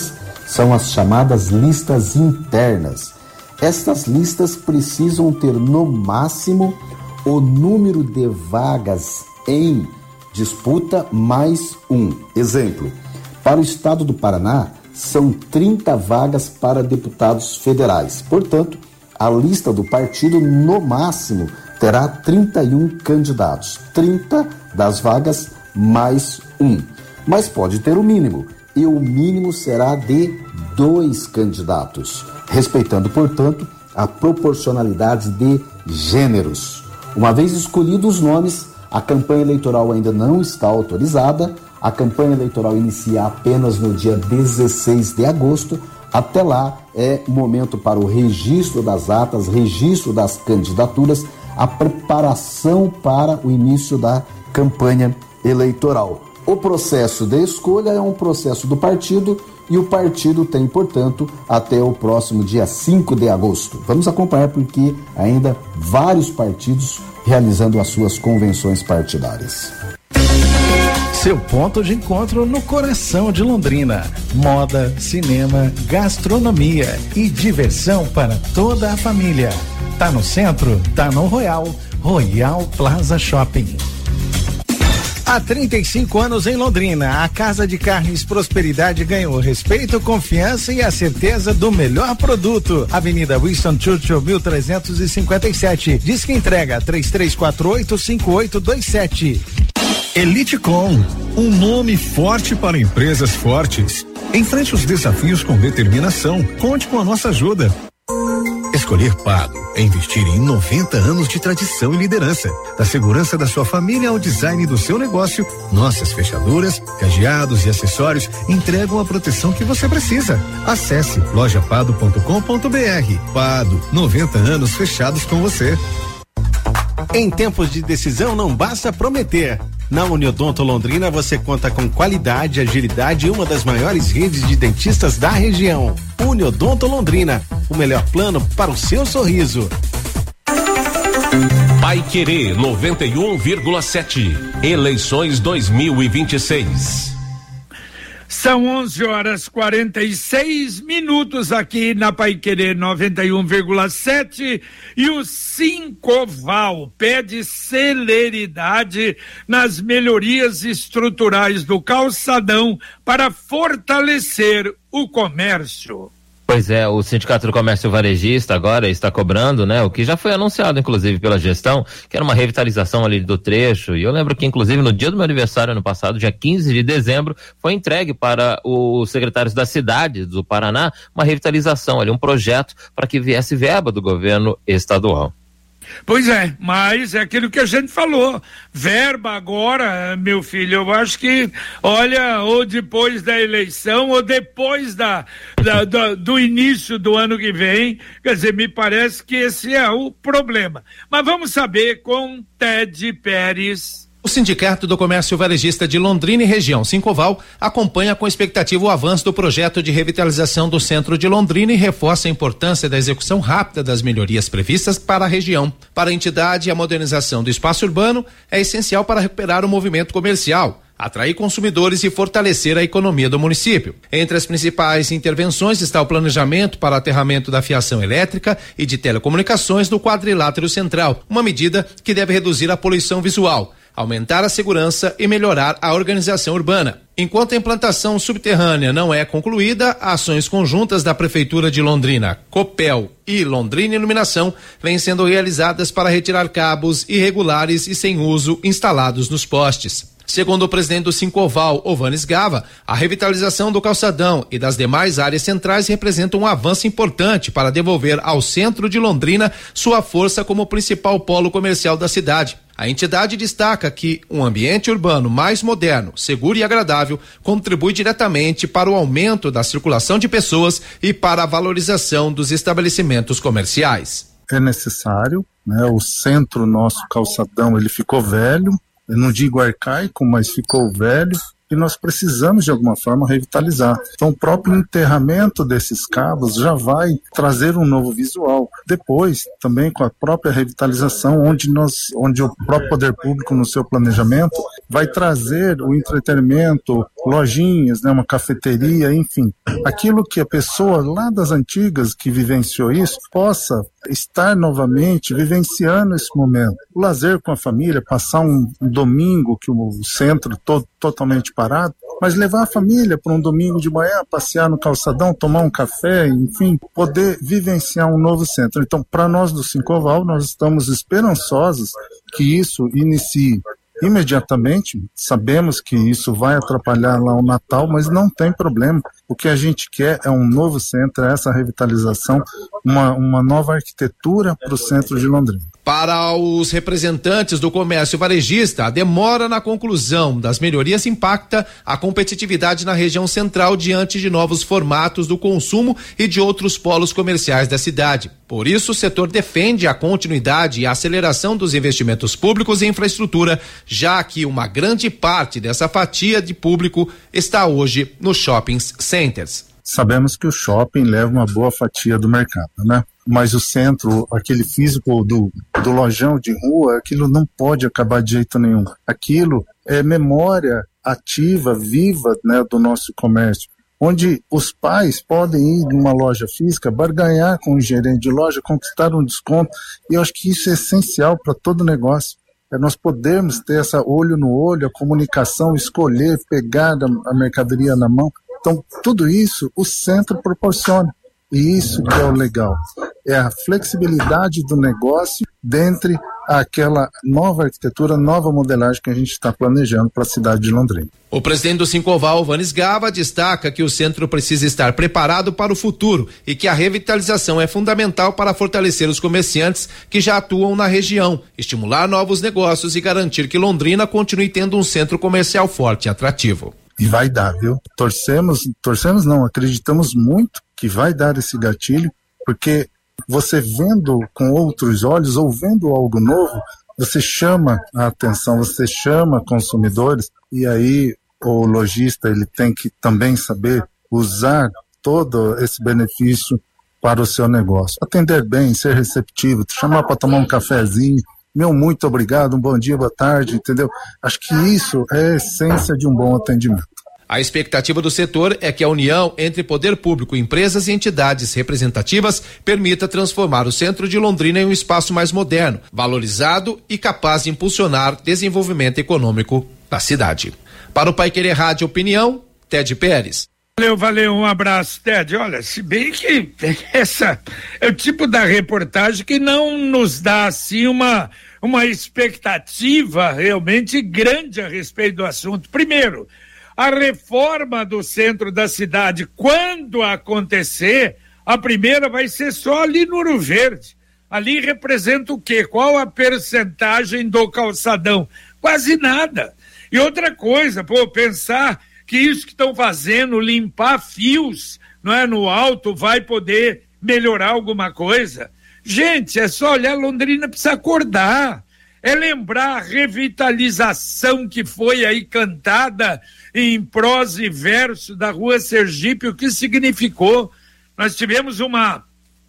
são as chamadas listas internas. Estas listas precisam ter no máximo o número de vagas em disputa mais um. Exemplo, para o estado do Paraná, são trinta vagas para deputados federais. Portanto, a lista do partido, no máximo, terá trinta e um candidatos. trinta das vagas mais um. Mas pode ter o mínimo, e o mínimo será de dois candidatos, respeitando, portanto, a proporcionalidade de gêneros. Uma vez escolhidos os nomes, a campanha eleitoral ainda não está autorizada. A campanha eleitoral inicia apenas no dia dezesseis de agosto. Até lá é momento para o registro das atas, registro das candidaturas, a preparação para o início da campanha eleitoral. O processo de escolha é um processo do partido e o partido tem, portanto, até o próximo dia cinco de agosto. Vamos acompanhar porque ainda vários partidos realizando as suas convenções partidárias. Seu ponto de encontro no coração de Londrina. Moda, cinema, gastronomia e diversão para toda a família. Tá no centro? Tá no Royal. Royal Plaza Shopping. Há trinta e cinco anos em Londrina, a Casa de Carnes Prosperidade ganhou respeito, confiança e a certeza do melhor produto. Avenida Winston Churchill, mil trezentos e cinquenta e sete. Diz que entrega três três quatro oito, cinco oito dois sete. Elitecom, um nome forte para empresas fortes. Enfrente os desafios com determinação. Conte com a nossa ajuda. Escolher Pago é investir em noventa anos de tradição e liderança. Da segurança da sua família ao design do seu negócio, nossas fechaduras, cadeados e acessórios entregam a proteção que você precisa. Acesse loja pado ponto com ponto br. Pado, noventa anos fechados com você. Em tempos de decisão não basta prometer. Na Uniodonto Londrina você conta com qualidade, agilidade e uma das maiores redes de dentistas da região. Uniodonto Londrina, o melhor plano para o seu sorriso. Paiquerê noventa e um vírgula sete. Eleições dois mil e vinte e seis. São onze horas quarenta e seis minutos aqui na Paiquerê noventa e um vírgula sete e o Sincoval pede celeridade nas melhorias estruturais do calçadão para fortalecer o comércio. Pois é, o Sindicato do Comércio Varejista agora está cobrando, né, o que já foi anunciado, inclusive, pela gestão, que era uma revitalização ali do trecho, e eu lembro que, inclusive, no dia do meu aniversário, ano passado, dia quinze de dezembro, foi entregue para os secretários da cidade do Paraná uma revitalização ali, um projeto para que viesse verba do governo estadual. Pois é, mas é aquilo que a gente falou, verba agora, meu filho, eu acho que, olha, ou depois da eleição, ou depois da, da, da, do início do ano que vem, quer dizer, me parece que esse é o problema. Mas vamos saber com Ted Pérez. O Sindicato do Comércio Varejista de Londrina e região Sincoval acompanha com expectativa o avanço do projeto de revitalização do centro de Londrina e reforça a importância da execução rápida das melhorias previstas para a região. Para a entidade, a modernização do espaço urbano é essencial para recuperar o movimento comercial, atrair consumidores e fortalecer a economia do município. Entre as principais intervenções está o planejamento para aterramento da fiação elétrica e de telecomunicações do quadrilátero central, uma medida que deve reduzir a poluição visual, aumentar a segurança e melhorar a organização urbana. Enquanto a implantação subterrânea não é concluída, ações conjuntas da Prefeitura de Londrina, Copel e Londrina Iluminação vêm sendo realizadas para retirar cabos irregulares e sem uso instalados nos postes. Segundo o presidente do Sincoval, Ovanes Gava, a revitalização do calçadão e das demais áreas centrais representa um avanço importante para devolver ao centro de Londrina sua força como principal polo comercial da cidade. A entidade destaca que um ambiente urbano mais moderno, seguro e agradável contribui diretamente para o aumento da circulação de pessoas e para a valorização dos estabelecimentos comerciais. É necessário, né? O centro, nosso calçadão, ele ficou velho, eu não digo arcaico, mas ficou velho, e nós precisamos de alguma forma revitalizar. Então o próprio enterramento desses cabos já vai trazer um novo visual. Depois, também com a própria revitalização, onde nós, onde o próprio poder público no seu planejamento vai trazer o entretenimento, lojinhas, né, uma cafeteria, enfim, aquilo que a pessoa lá das antigas que vivenciou isso possa estar novamente vivenciando esse momento. O lazer com a família, passar um, um domingo que o centro todo totalmente parado, mas levar a família para um domingo de manhã, passear no calçadão, tomar um café, enfim, poder vivenciar um novo centro. Então, para nós do Cincoval, nós estamos esperançosos que isso inicie imediatamente. Sabemos que isso vai atrapalhar lá o Natal, mas não tem problema. O que a gente quer é um novo centro, essa revitalização, uma, uma nova arquitetura para o centro de Londrina. Para os representantes do comércio varejista, a demora na conclusão das melhorias impacta a competitividade na região central diante de novos formatos do consumo e de outros polos comerciais da cidade. Por isso, o setor defende a continuidade e a aceleração dos investimentos públicos em infraestrutura, já que uma grande parte dessa fatia de público está hoje nos shopping centers. Sabemos que o shopping leva uma boa fatia do mercado, né? Mas o centro, aquele físico do, do lojão de rua, aquilo não pode acabar de jeito nenhum. Aquilo é memória ativa, viva, né, do nosso comércio, onde os pais podem ir numa loja física, barganhar com o gerente de loja, conquistar um desconto, e eu acho que isso é essencial para todo negócio. É nós podermos ter essa olho no olho, a comunicação, escolher, pegar a, a mercadoria na mão. Então, tudo isso o centro proporciona. E isso que é o legal, é a flexibilidade do negócio dentre aquela nova arquitetura, nova modelagem que a gente está planejando para a cidade de Londrina. O presidente do Cincoval, Vanes Gava, destaca que o centro precisa estar preparado para o futuro e que a revitalização é fundamental para fortalecer os comerciantes que já atuam na região, estimular novos negócios e garantir que Londrina continue tendo um centro comercial forte e atrativo. E vai dar, viu? Torcemos, torcemos não, acreditamos muito que vai dar esse gatilho, porque você vendo com outros olhos ou vendo algo novo, você chama a atenção, você chama consumidores, e aí o lojista ele tem que também saber usar todo esse benefício para o seu negócio. Atender bem, ser receptivo, te chamar para tomar um cafezinho, meu muito obrigado, um bom dia, boa tarde, entendeu? Acho que isso é a essência de um bom atendimento. A expectativa do setor é que a união entre poder público, empresas e entidades representativas permita transformar o centro de Londrina em um espaço mais moderno, valorizado e capaz de impulsionar desenvolvimento econômico da cidade. Para o Paiquerê Rádio Opinião, Ted Pérez. Valeu, valeu, um abraço, Ted. Olha, se bem que essa é o tipo da reportagem que não nos dá assim uma, uma expectativa realmente grande a respeito do assunto. Primeiro, a reforma do centro da cidade, quando acontecer, a primeira vai ser só ali no Ouro Verde. Ali representa o quê? Qual a percentagem do calçadão? Quase nada. E outra coisa, pô, pensar que isso que estão fazendo, limpar fios, não é, no alto, vai poder melhorar alguma coisa? Gente, é só olhar, Londrina precisa acordar. É lembrar a revitalização que foi aí cantada em prosa e verso da Rua Sergipe, o que significou. Nós tivemos uma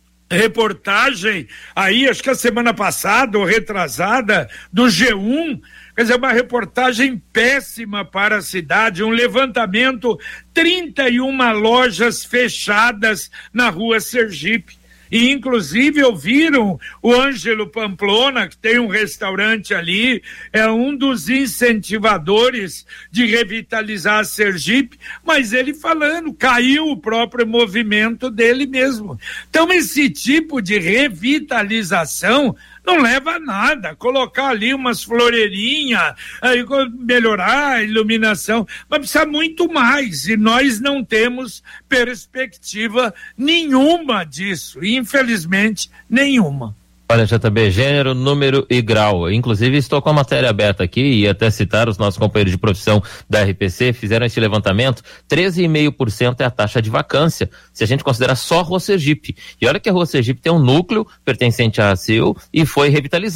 reportagem aí, acho que a semana passada ou retrasada, do G um, quer dizer, uma reportagem péssima para a cidade, um levantamento, trinta e uma lojas fechadas na Rua Sergipe. E inclusive ouviram o Ângelo Pamplona, que tem um restaurante ali, é um dos incentivadores de revitalizar a Sergipe, mas ele falando, caiu o próprio movimento dele mesmo. Então esse tipo de revitalização não leva a nada, colocar ali umas floreirinhas, aí melhorar a iluminação, mas precisa muito mais, e nós não temos perspectiva nenhuma disso, infelizmente nenhuma. Olha, J B, gênero, número e grau. Inclusive, estou com a matéria aberta aqui e até citar os nossos companheiros de profissão da R P C, fizeram esse levantamento, treze vírgula cinco por cento é a taxa de vacância, se a gente considerar só a Rua Sergipe. E olha que a Rua Sergipe tem um núcleo pertencente à A C I U e foi revitalizada.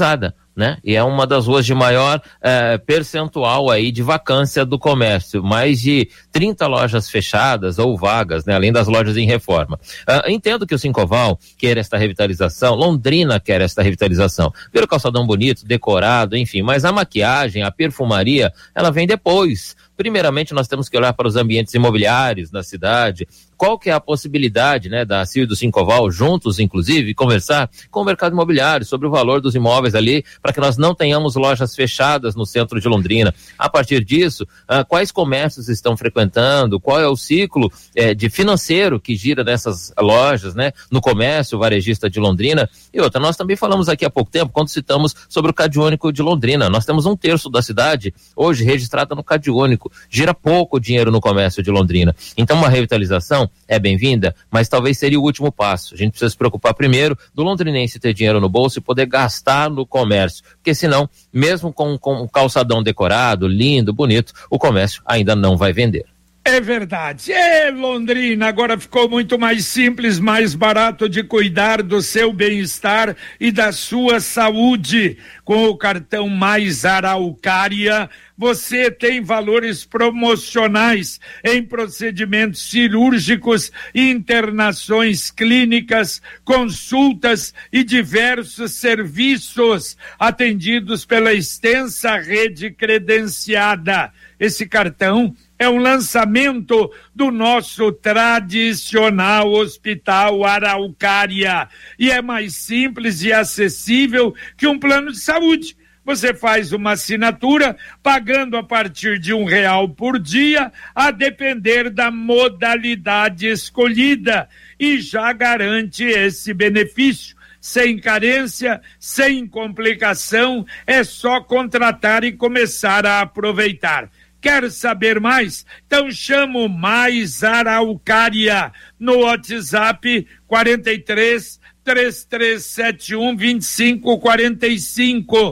né? E é uma das ruas de maior eh, percentual aí de vacância do comércio, mais de trinta lojas fechadas ou vagas, né? Além das lojas em reforma. Uh, entendo que o Cincoval quer esta revitalização, Londrina quer esta revitalização, ver o calçadão bonito, decorado, enfim, mas a maquiagem, a perfumaria, ela vem depois. Primeiramente, nós temos que olhar para os ambientes imobiliários na cidade. Qual que é a possibilidade, né, da C I O e do Cincoval, juntos, inclusive, conversar com o mercado imobiliário sobre o valor dos imóveis ali, para que nós não tenhamos lojas fechadas no centro de Londrina. A partir disso, ah, quais comércios estão frequentando, qual é o ciclo eh, de financeiro que gira nessas lojas, né, no comércio varejista de Londrina. E outra, nós também falamos aqui há pouco tempo, quando citamos sobre o Cadiúnico de Londrina. Nós temos um terço da cidade hoje registrada no Cadiúnico. Gira pouco dinheiro no comércio de Londrina. Então, uma revitalização é bem-vinda, mas talvez seria o último passo. A gente precisa se preocupar primeiro do londrinense ter dinheiro no bolso e poder gastar no comércio, porque senão, mesmo com, com um calçadão decorado, lindo, bonito, o comércio ainda não vai vender. É verdade. É, Londrina, agora ficou muito mais simples, mais barato de cuidar do seu bem-estar e da sua saúde. Com o cartão Mais Araucária, você tem valores promocionais em procedimentos cirúrgicos, internações clínicas, consultas e diversos serviços atendidos pela extensa rede credenciada. Esse cartão é um lançamento do nosso tradicional Hospital Araucária e é mais simples e acessível que um plano de saúde. Você faz uma assinatura pagando a partir de um real por dia, a depender da modalidade escolhida, e já garante esse benefício. Sem carência, sem complicação, é só contratar e começar a aproveitar. Quer saber mais? Então chama o Mais Araucária no WhatsApp quarenta e três, três três sete um, vinte e cinco quarenta e cinco.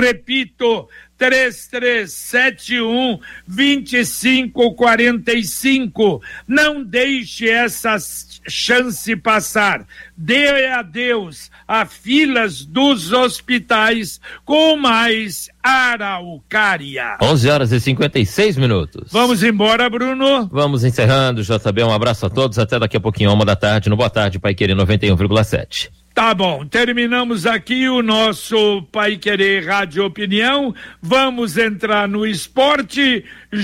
Repito, três três sete um, vinte e cinco quarenta e cinco. Não deixe essa chance passar. Dê adeus a filas dos hospitais com Mais Araucária. onze horas e cinquenta e seis minutos. Vamos embora, Bruno? Vamos encerrando, J B. Um abraço a todos. Até daqui a pouquinho, uma da tarde, no Boa Tarde, Paiquerê noventa e um vírgula sete. Tá bom, terminamos aqui o nosso Paiquerê Rádio Opinião. Vamos entrar no esporte.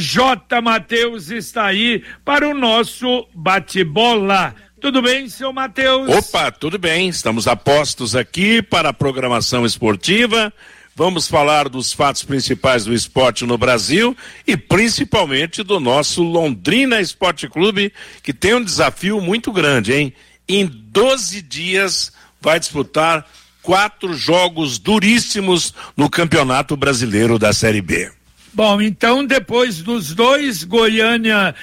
J. Matheus está aí para o nosso bate-bola. Tudo bem, seu Matheus? Opa, tudo bem. Estamos a postos aqui para a programação esportiva. Vamos falar dos fatos principais do esporte no Brasil e principalmente do nosso Londrina Esporte Clube, que tem um desafio muito grande, hein? Em doze dias vai disputar quatro jogos duríssimos no Campeonato Brasileiro da Série B. Bom, então depois dos dois, Goiânia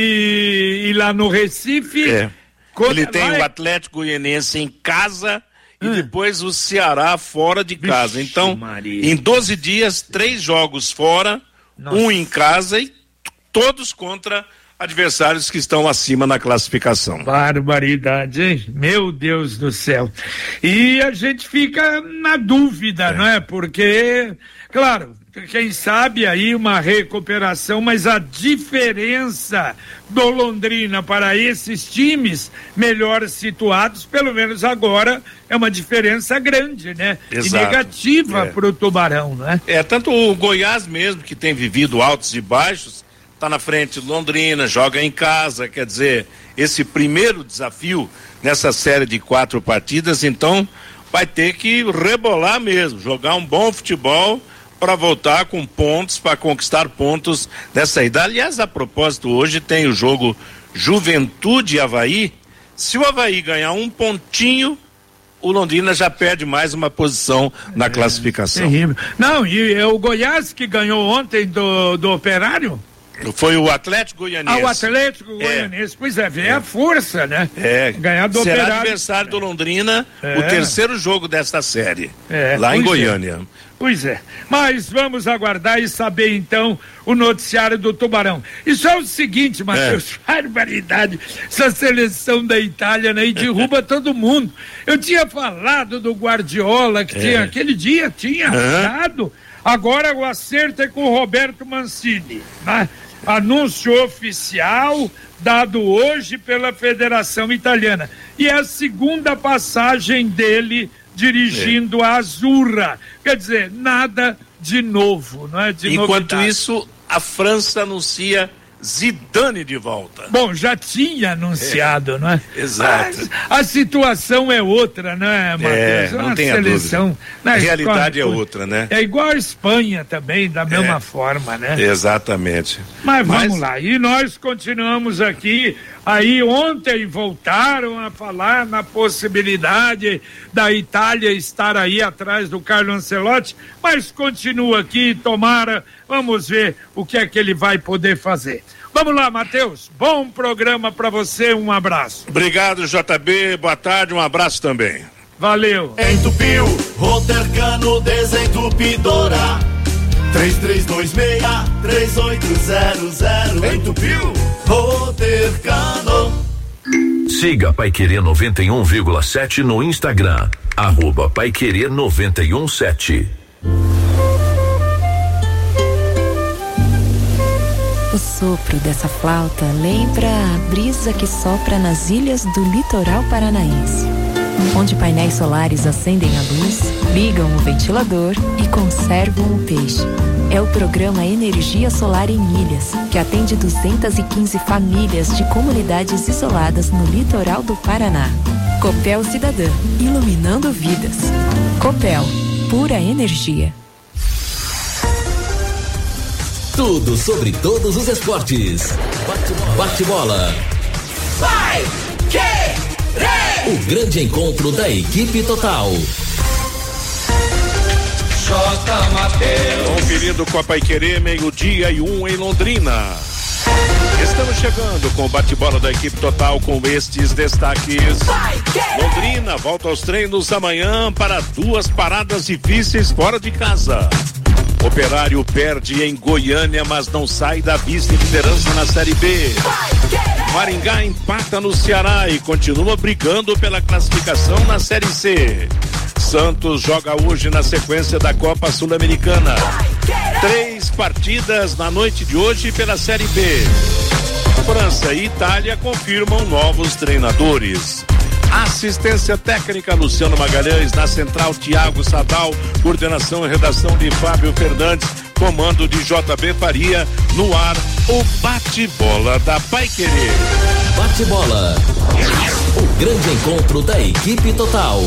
e, e lá no Recife... É. Ele tem o Atlético Goianiense em casa e hum. depois o Ceará fora de casa. Vixe, então, Maria. Em doze dias, três jogos fora, Nossa. um em casa e todos contra adversários que estão acima na classificação. Barbaridade, hein? Meu Deus do céu. E a gente fica na dúvida, é. não é? Porque, claro, quem sabe aí uma recuperação, mas a diferença do Londrina para esses times melhor situados, pelo menos agora, é uma diferença grande, né? Exato. E negativa é. para o Tubarão, né? É, tanto o Goiás mesmo, que tem vivido altos e baixos, está na frente do Londrina, joga em casa, quer dizer, esse primeiro desafio nessa série de quatro partidas, então vai ter que rebolar mesmo, jogar um bom futebol para voltar com pontos, para conquistar pontos nessa ida. Aliás, a propósito, hoje tem o jogo Juventude e Avaí. Se o Avaí ganhar um pontinho, o Londrina já perde mais uma posição na é, classificação. Terrível. Não, e é o Goiás que ganhou ontem do, do Operário? Foi o Atlético Goianiense. Ah, o Atlético Goianiense. É. Pois é, vem é. a força, né? É. Ganhar do Será Operário. adversário do Londrina, é. o terceiro jogo desta série. É. Lá pois em Goiânia. É. Pois é. Mas vamos aguardar e saber, então, o noticiário do Tubarão. Isso é o seguinte, Matheus, é. barbaridade. Essa seleção da Itália, né? E derruba todo mundo. Eu tinha falado do Guardiola, que é. tinha, aquele dia tinha uhum. dado. Agora o acerto é com o Roberto Mancini, né? Anúncio oficial dado hoje pela Federação Italiana. E é a segunda passagem dele dirigindo é. a Azzurra. Quer dizer, nada de novo, não é? De Enquanto novidade. isso, a França anuncia Zidane de volta. Bom, já tinha anunciado, é. não é? Exato. Mas a situação é outra, né, Matheus? É, não tem seleção. A realidade Espanha, é outra, né? É igual a Espanha também, da mesma é. forma, né? Exatamente. Mas vamos Mas... lá, e nós continuamos aqui. Aí ontem voltaram a falar na possibilidade da Itália estar aí atrás do Carlo Ancelotti, mas continua aqui, tomara, vamos ver o que é que ele vai poder fazer. Vamos lá, Matheus, bom programa para você, um abraço. Obrigado, J B, boa tarde, um abraço também. Valeu. Entupiu, Rotercano Desentupidora, três três dois seis, três oito zero zero. Entupiu, Rotercano. Siga Paiquerê noventa e um vírgula sete no Instagram, arroba Paiquerê noventa e um sete. O sopro dessa flauta lembra a brisa que sopra nas ilhas do litoral paranaense, onde painéis solares acendem a luz, ligam o ventilador e conservam o peixe. É o programa Energia Solar em Ilhas, que atende duzentas e quinze famílias de comunidades isoladas no litoral do Paraná. Copel Cidadã, iluminando vidas. Copel, pura energia. Tudo sobre todos os esportes. Bate-bola. Vai, querer! O grande encontro da equipe total. J. Mateus. Conferido com a Paiquerê, meio-dia e um em Londrina. Estamos chegando com o bate-bola da equipe total com estes destaques. Londrina volta aos treinos amanhã para duas paradas difíceis fora de casa. Operário perde em Goiânia, mas não sai da vice-liderança na Série B. Maringá empata no Ceará e continua brigando pela classificação na Série C. Santos joga hoje na sequência da Copa Sul-Americana. Três partidas na noite de hoje pela Série B. França e Itália confirmam novos treinadores. Assistência técnica Luciano Magalhães, na central Tiago Sadal, coordenação e redação de Fábio Fernandes, comando de J B Faria, no ar o bate-bola da Paiquerê. Bate-bola, o grande encontro da equipe total.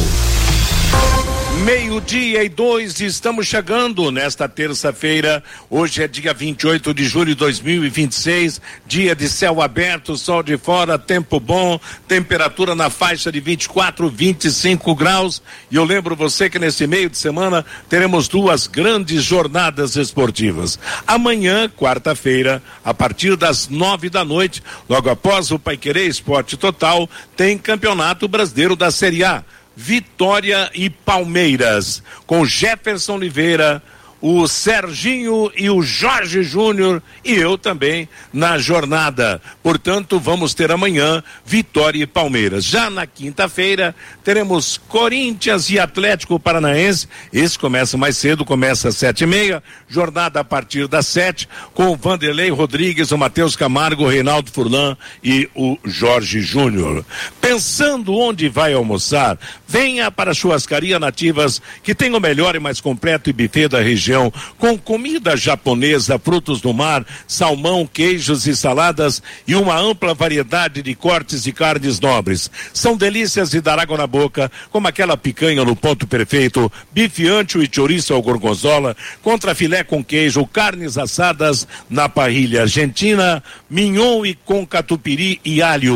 Meio-dia e dois, estamos chegando nesta terça-feira. Hoje é dia vinte e oito de julho de dois mil e vinte e seis, dia de céu aberto, sol de fora, tempo bom, temperatura na faixa de vinte e quatro, vinte e cinco graus. E eu lembro você que nesse meio de semana teremos duas grandes jornadas esportivas. Amanhã, quarta-feira, a partir das nove da noite, logo após o Paiquerê Esporte Total, tem Campeonato Brasileiro da Série A. Vitória e Palmeiras, com Jefferson Oliveira, o Serginho e o Jorge Júnior e eu também na jornada. Portanto, vamos ter amanhã Vitória e Palmeiras. Já na quinta-feira teremos Corinthians e Atlético Paranaense. Esse começa mais cedo, começa às sete e meia. Jornada a partir das sete, com o Vanderlei Rodrigues, o Matheus Camargo, o Reinaldo Furlan e o Jorge Júnior. Pensando onde vai almoçar, venha para a Churrascaria Nativas, que tem o melhor e mais completo e buffet da região, com comida japonesa, frutos do mar, salmão, queijos e saladas e uma ampla variedade de cortes de carnes nobres. São delícias de dar água na boca, como aquela picanha no ponto perfeito, bife ancho e chouriço ao gorgonzola, contra filé com queijo, carnes assadas na parrilha argentina, mignon e com catupiry e alho.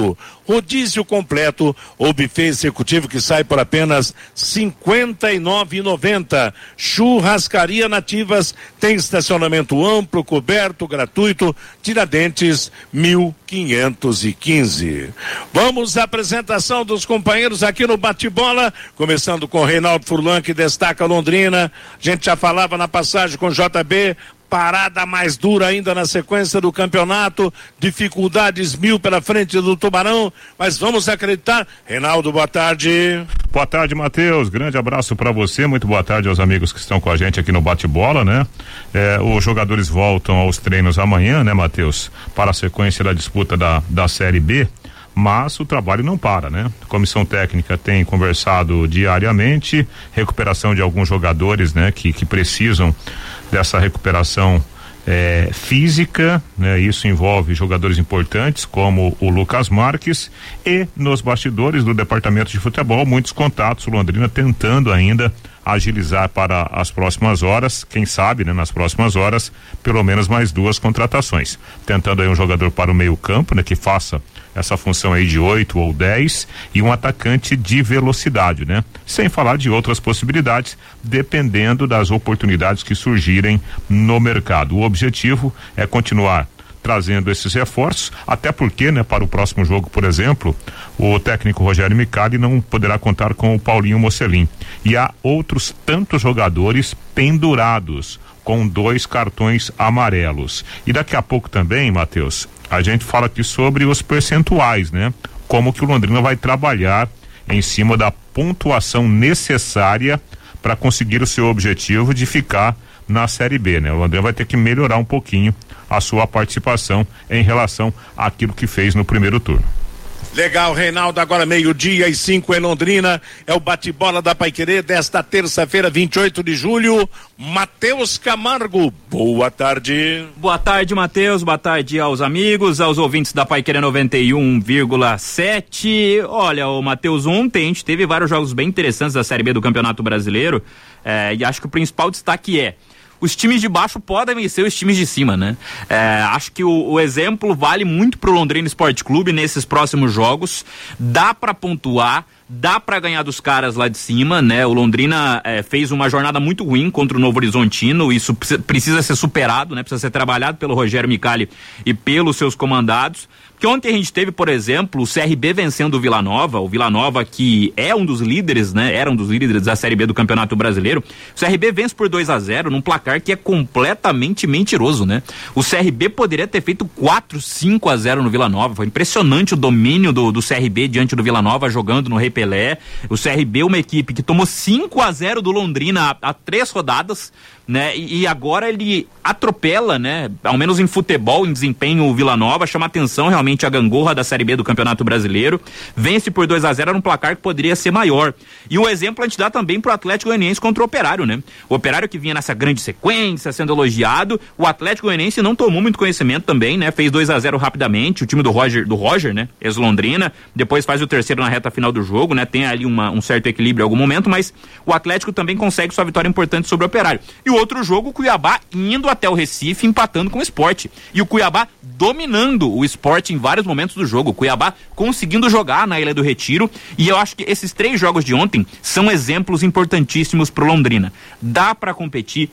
rodízio completo ou buffet executivo que sai por apenas cinquenta e nove reais e noventa centavos. Churrascaria Nativas tem estacionamento amplo, coberto, gratuito. Tiradentes mil quinhentos e quinze. Vamos à apresentação dos companheiros aqui no bate-bola, começando com Reinaldo Furlan, que destaca Londrina. A gente já falava na passagem com J B, parada mais dura ainda na sequência do campeonato, dificuldades mil pela frente do Tubarão, mas vamos acreditar. Reinaldo, boa tarde. Boa tarde, Matheus, grande abraço para você, muito boa tarde aos amigos que estão com a gente aqui no bate-bola, né? É, os jogadores voltam aos treinos amanhã, né, Matheus, para a sequência da disputa da, da Série B, mas o trabalho não para, né? A comissão técnica tem conversado diariamente, recuperação de alguns jogadores, né, que, que precisam dessa recuperação é, física, né? Isso envolve jogadores importantes como o Lucas Marques, e nos bastidores do departamento de futebol, muitos contatos, o Londrina tentando ainda agilizar para as próximas horas, quem sabe, né, nas próximas horas, pelo menos mais duas contratações, tentando aí um jogador para o meio campo, né, que faça essa função aí de oito ou dez, e um atacante de velocidade, né? Sem falar de outras possibilidades, dependendo das oportunidades que surgirem no mercado. O objetivo é continuar trazendo esses reforços, até porque, né, para o próximo jogo, por exemplo, o técnico Rogério Micali não poderá contar com o Paulinho Mocelin. E há outros tantos jogadores pendurados com dois cartões amarelos. E daqui a pouco também, Matheus, a gente fala aqui sobre os percentuais, né? Como que o Londrina vai trabalhar em cima da pontuação necessária para conseguir o seu objetivo de ficar na Série B, né? O Londrina vai ter que melhorar um pouquinho a sua participação em relação àquilo que fez no primeiro turno. Legal, Reinaldo, agora meio-dia e cinco em Londrina, é o bate-bola da Paiquerê desta terça-feira, vinte e oito de julho. Matheus Camargo, boa tarde. Boa tarde, Matheus, boa tarde aos amigos, aos ouvintes da Paiquerê noventa e um vírgula sete. Olha, o Matheus, ontem a gente teve vários jogos bem interessantes da Série B do Campeonato Brasileiro, é, e acho que o principal destaque é: os times de baixo podem vencer os times de cima, né? É, acho que o, o exemplo vale muito pro Londrina Esporte Clube nesses próximos jogos. Dá pra pontuar, dá pra ganhar dos caras lá de cima, né? O Londrina é, fez uma jornada muito ruim contra o Novo Horizontino, isso precisa ser superado, né? Precisa ser trabalhado pelo Rogério Micali e pelos seus comandados. Porque ontem a gente teve, por exemplo, o C R B vencendo o Vila Nova, o Vila Nova que é um dos líderes, né? Era um dos líderes da Série B do Campeonato Brasileiro. O C R B vence por dois a zero num placar que é completamente mentiroso, né? O C R B poderia ter feito quatro, cinco a zero no Vila Nova. Foi impressionante o domínio do, do C R B diante do Vila Nova, jogando no Rei Pelé. O C R B, uma equipe que tomou cinco a zero do Londrina há, há três rodadas, né? E, e agora ele atropela, né? Ao menos em futebol, em desempenho, o Vila Nova, chama atenção realmente a gangorra da Série B do Campeonato Brasileiro. Vence por dois a zero num placar que poderia ser maior. E um exemplo a gente dá também pro Atlético Goianiense contra o Operário, né? O Operário que vinha nessa grande sequência, sendo elogiado, o Atlético Goianiense não tomou muito conhecimento também, né? Fez dois a zero rapidamente, o time do Roger, do Roger, né? Ex-Londrina, depois faz o terceiro na reta final do jogo, né? Tem ali uma, um certo equilíbrio em algum momento, mas o Atlético também consegue sua vitória importante sobre o Operário. E o outro jogo, o Cuiabá indo até o Recife, empatando com o Sport. E o Cuiabá dominando o Sport em vários momentos do jogo. O Cuiabá conseguindo jogar na Ilha do Retiro. E eu acho que esses três jogos de ontem são exemplos importantíssimos pro Londrina. Dá pra competir,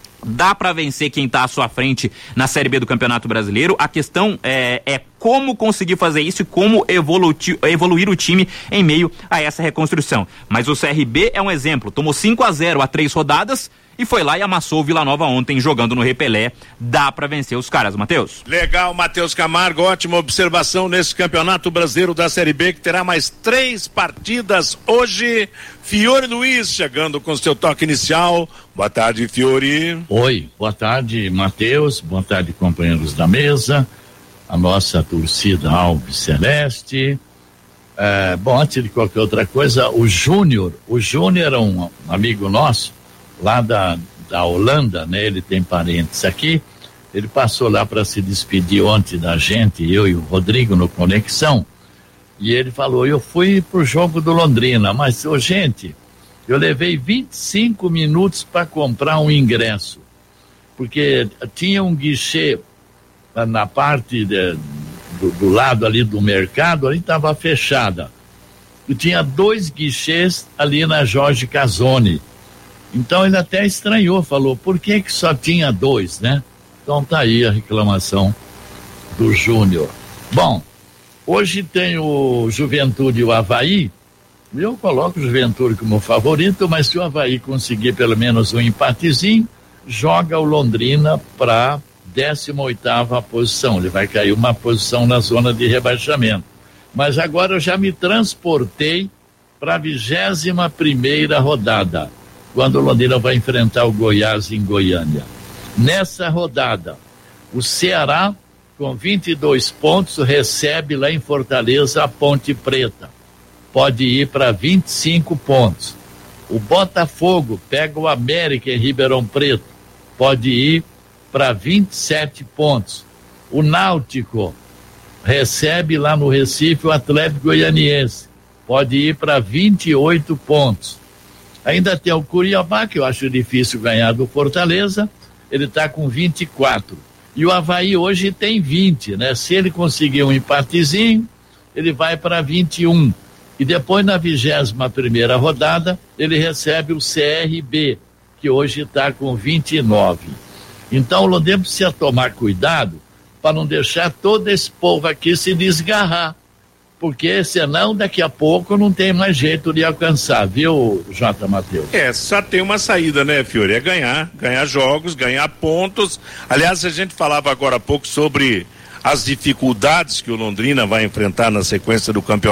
dá pra vencer quem tá à sua frente na Série B do Campeonato Brasileiro. A questão é, é como conseguir fazer isso e como evolu- evoluir o time em meio a essa reconstrução. Mas o C R B é um exemplo. Tomou cinco a zero a três rodadas e foi lá e amassou o Vila Nova ontem, jogando no Rei Pelé. Dá pra vencer os caras, Matheus. Legal, Matheus Camargo, ótima observação nesse Campeonato Brasileiro da Série B, que terá mais três partidas hoje. Fiore Luiz chegando com seu toque inicial. Boa tarde, Fiore. Oi, boa tarde, Matheus, boa tarde, companheiros da mesa, a nossa torcida Alves Celeste. É, bom, antes de qualquer outra coisa, o Júnior, o Júnior é um amigo nosso, lá da, da Holanda, né? Ele tem parentes aqui. Ele passou lá para se despedir ontem da gente, eu e o Rodrigo no Conexão, e ele falou: eu fui pro jogo do Londrina, mas, ô, gente, eu levei vinte e cinco minutos para comprar um ingresso, porque tinha um guichê na parte de, do, do lado ali do mercado, ali estava fechada. E tinha dois guichês ali na Jorge Casoni. Então ele até estranhou, falou, por que que só tinha dois, né? Então tá aí a reclamação do Júnior. Bom, hoje tem o Juventude e o Avaí. Eu coloco o Juventude como favorito, mas se o Avaí conseguir pelo menos um empatezinho, joga o Londrina para décima oitava posição. Ele vai cair uma posição na zona de rebaixamento. Mas agora eu já me transportei para a vigésima primeira rodada, quando o Londrina vai enfrentar o Goiás em Goiânia. Nessa rodada, o Ceará, com vinte e dois pontos, recebe lá em Fortaleza a Ponte Preta. Pode ir para vinte e cinco pontos. O Botafogo pega o América em Ribeirão Preto. Pode ir para vinte e sete pontos. O Náutico recebe lá no Recife o Atlético Goianiense. Pode ir para vinte e oito pontos. Ainda tem o Cuiabá, que eu acho difícil ganhar do Fortaleza. Ele está com vinte e quatro. E o Avaí hoje tem vinte, né? Se ele conseguir um empatezinho, ele vai para vinte e um. E depois, na vigésima primeira rodada, ele recebe o C R B, que hoje está com vinte e nove. Então o Londrina precisa tomar cuidado para não deixar todo esse povo aqui se desgarrar, porque senão daqui a pouco não tem mais jeito de alcançar, viu, J. Matheus? É, só tem uma saída, né, Fiore? É ganhar, ganhar jogos, ganhar pontos. Aliás, a gente falava agora há pouco sobre as dificuldades que o Londrina vai enfrentar na sequência do campeonato.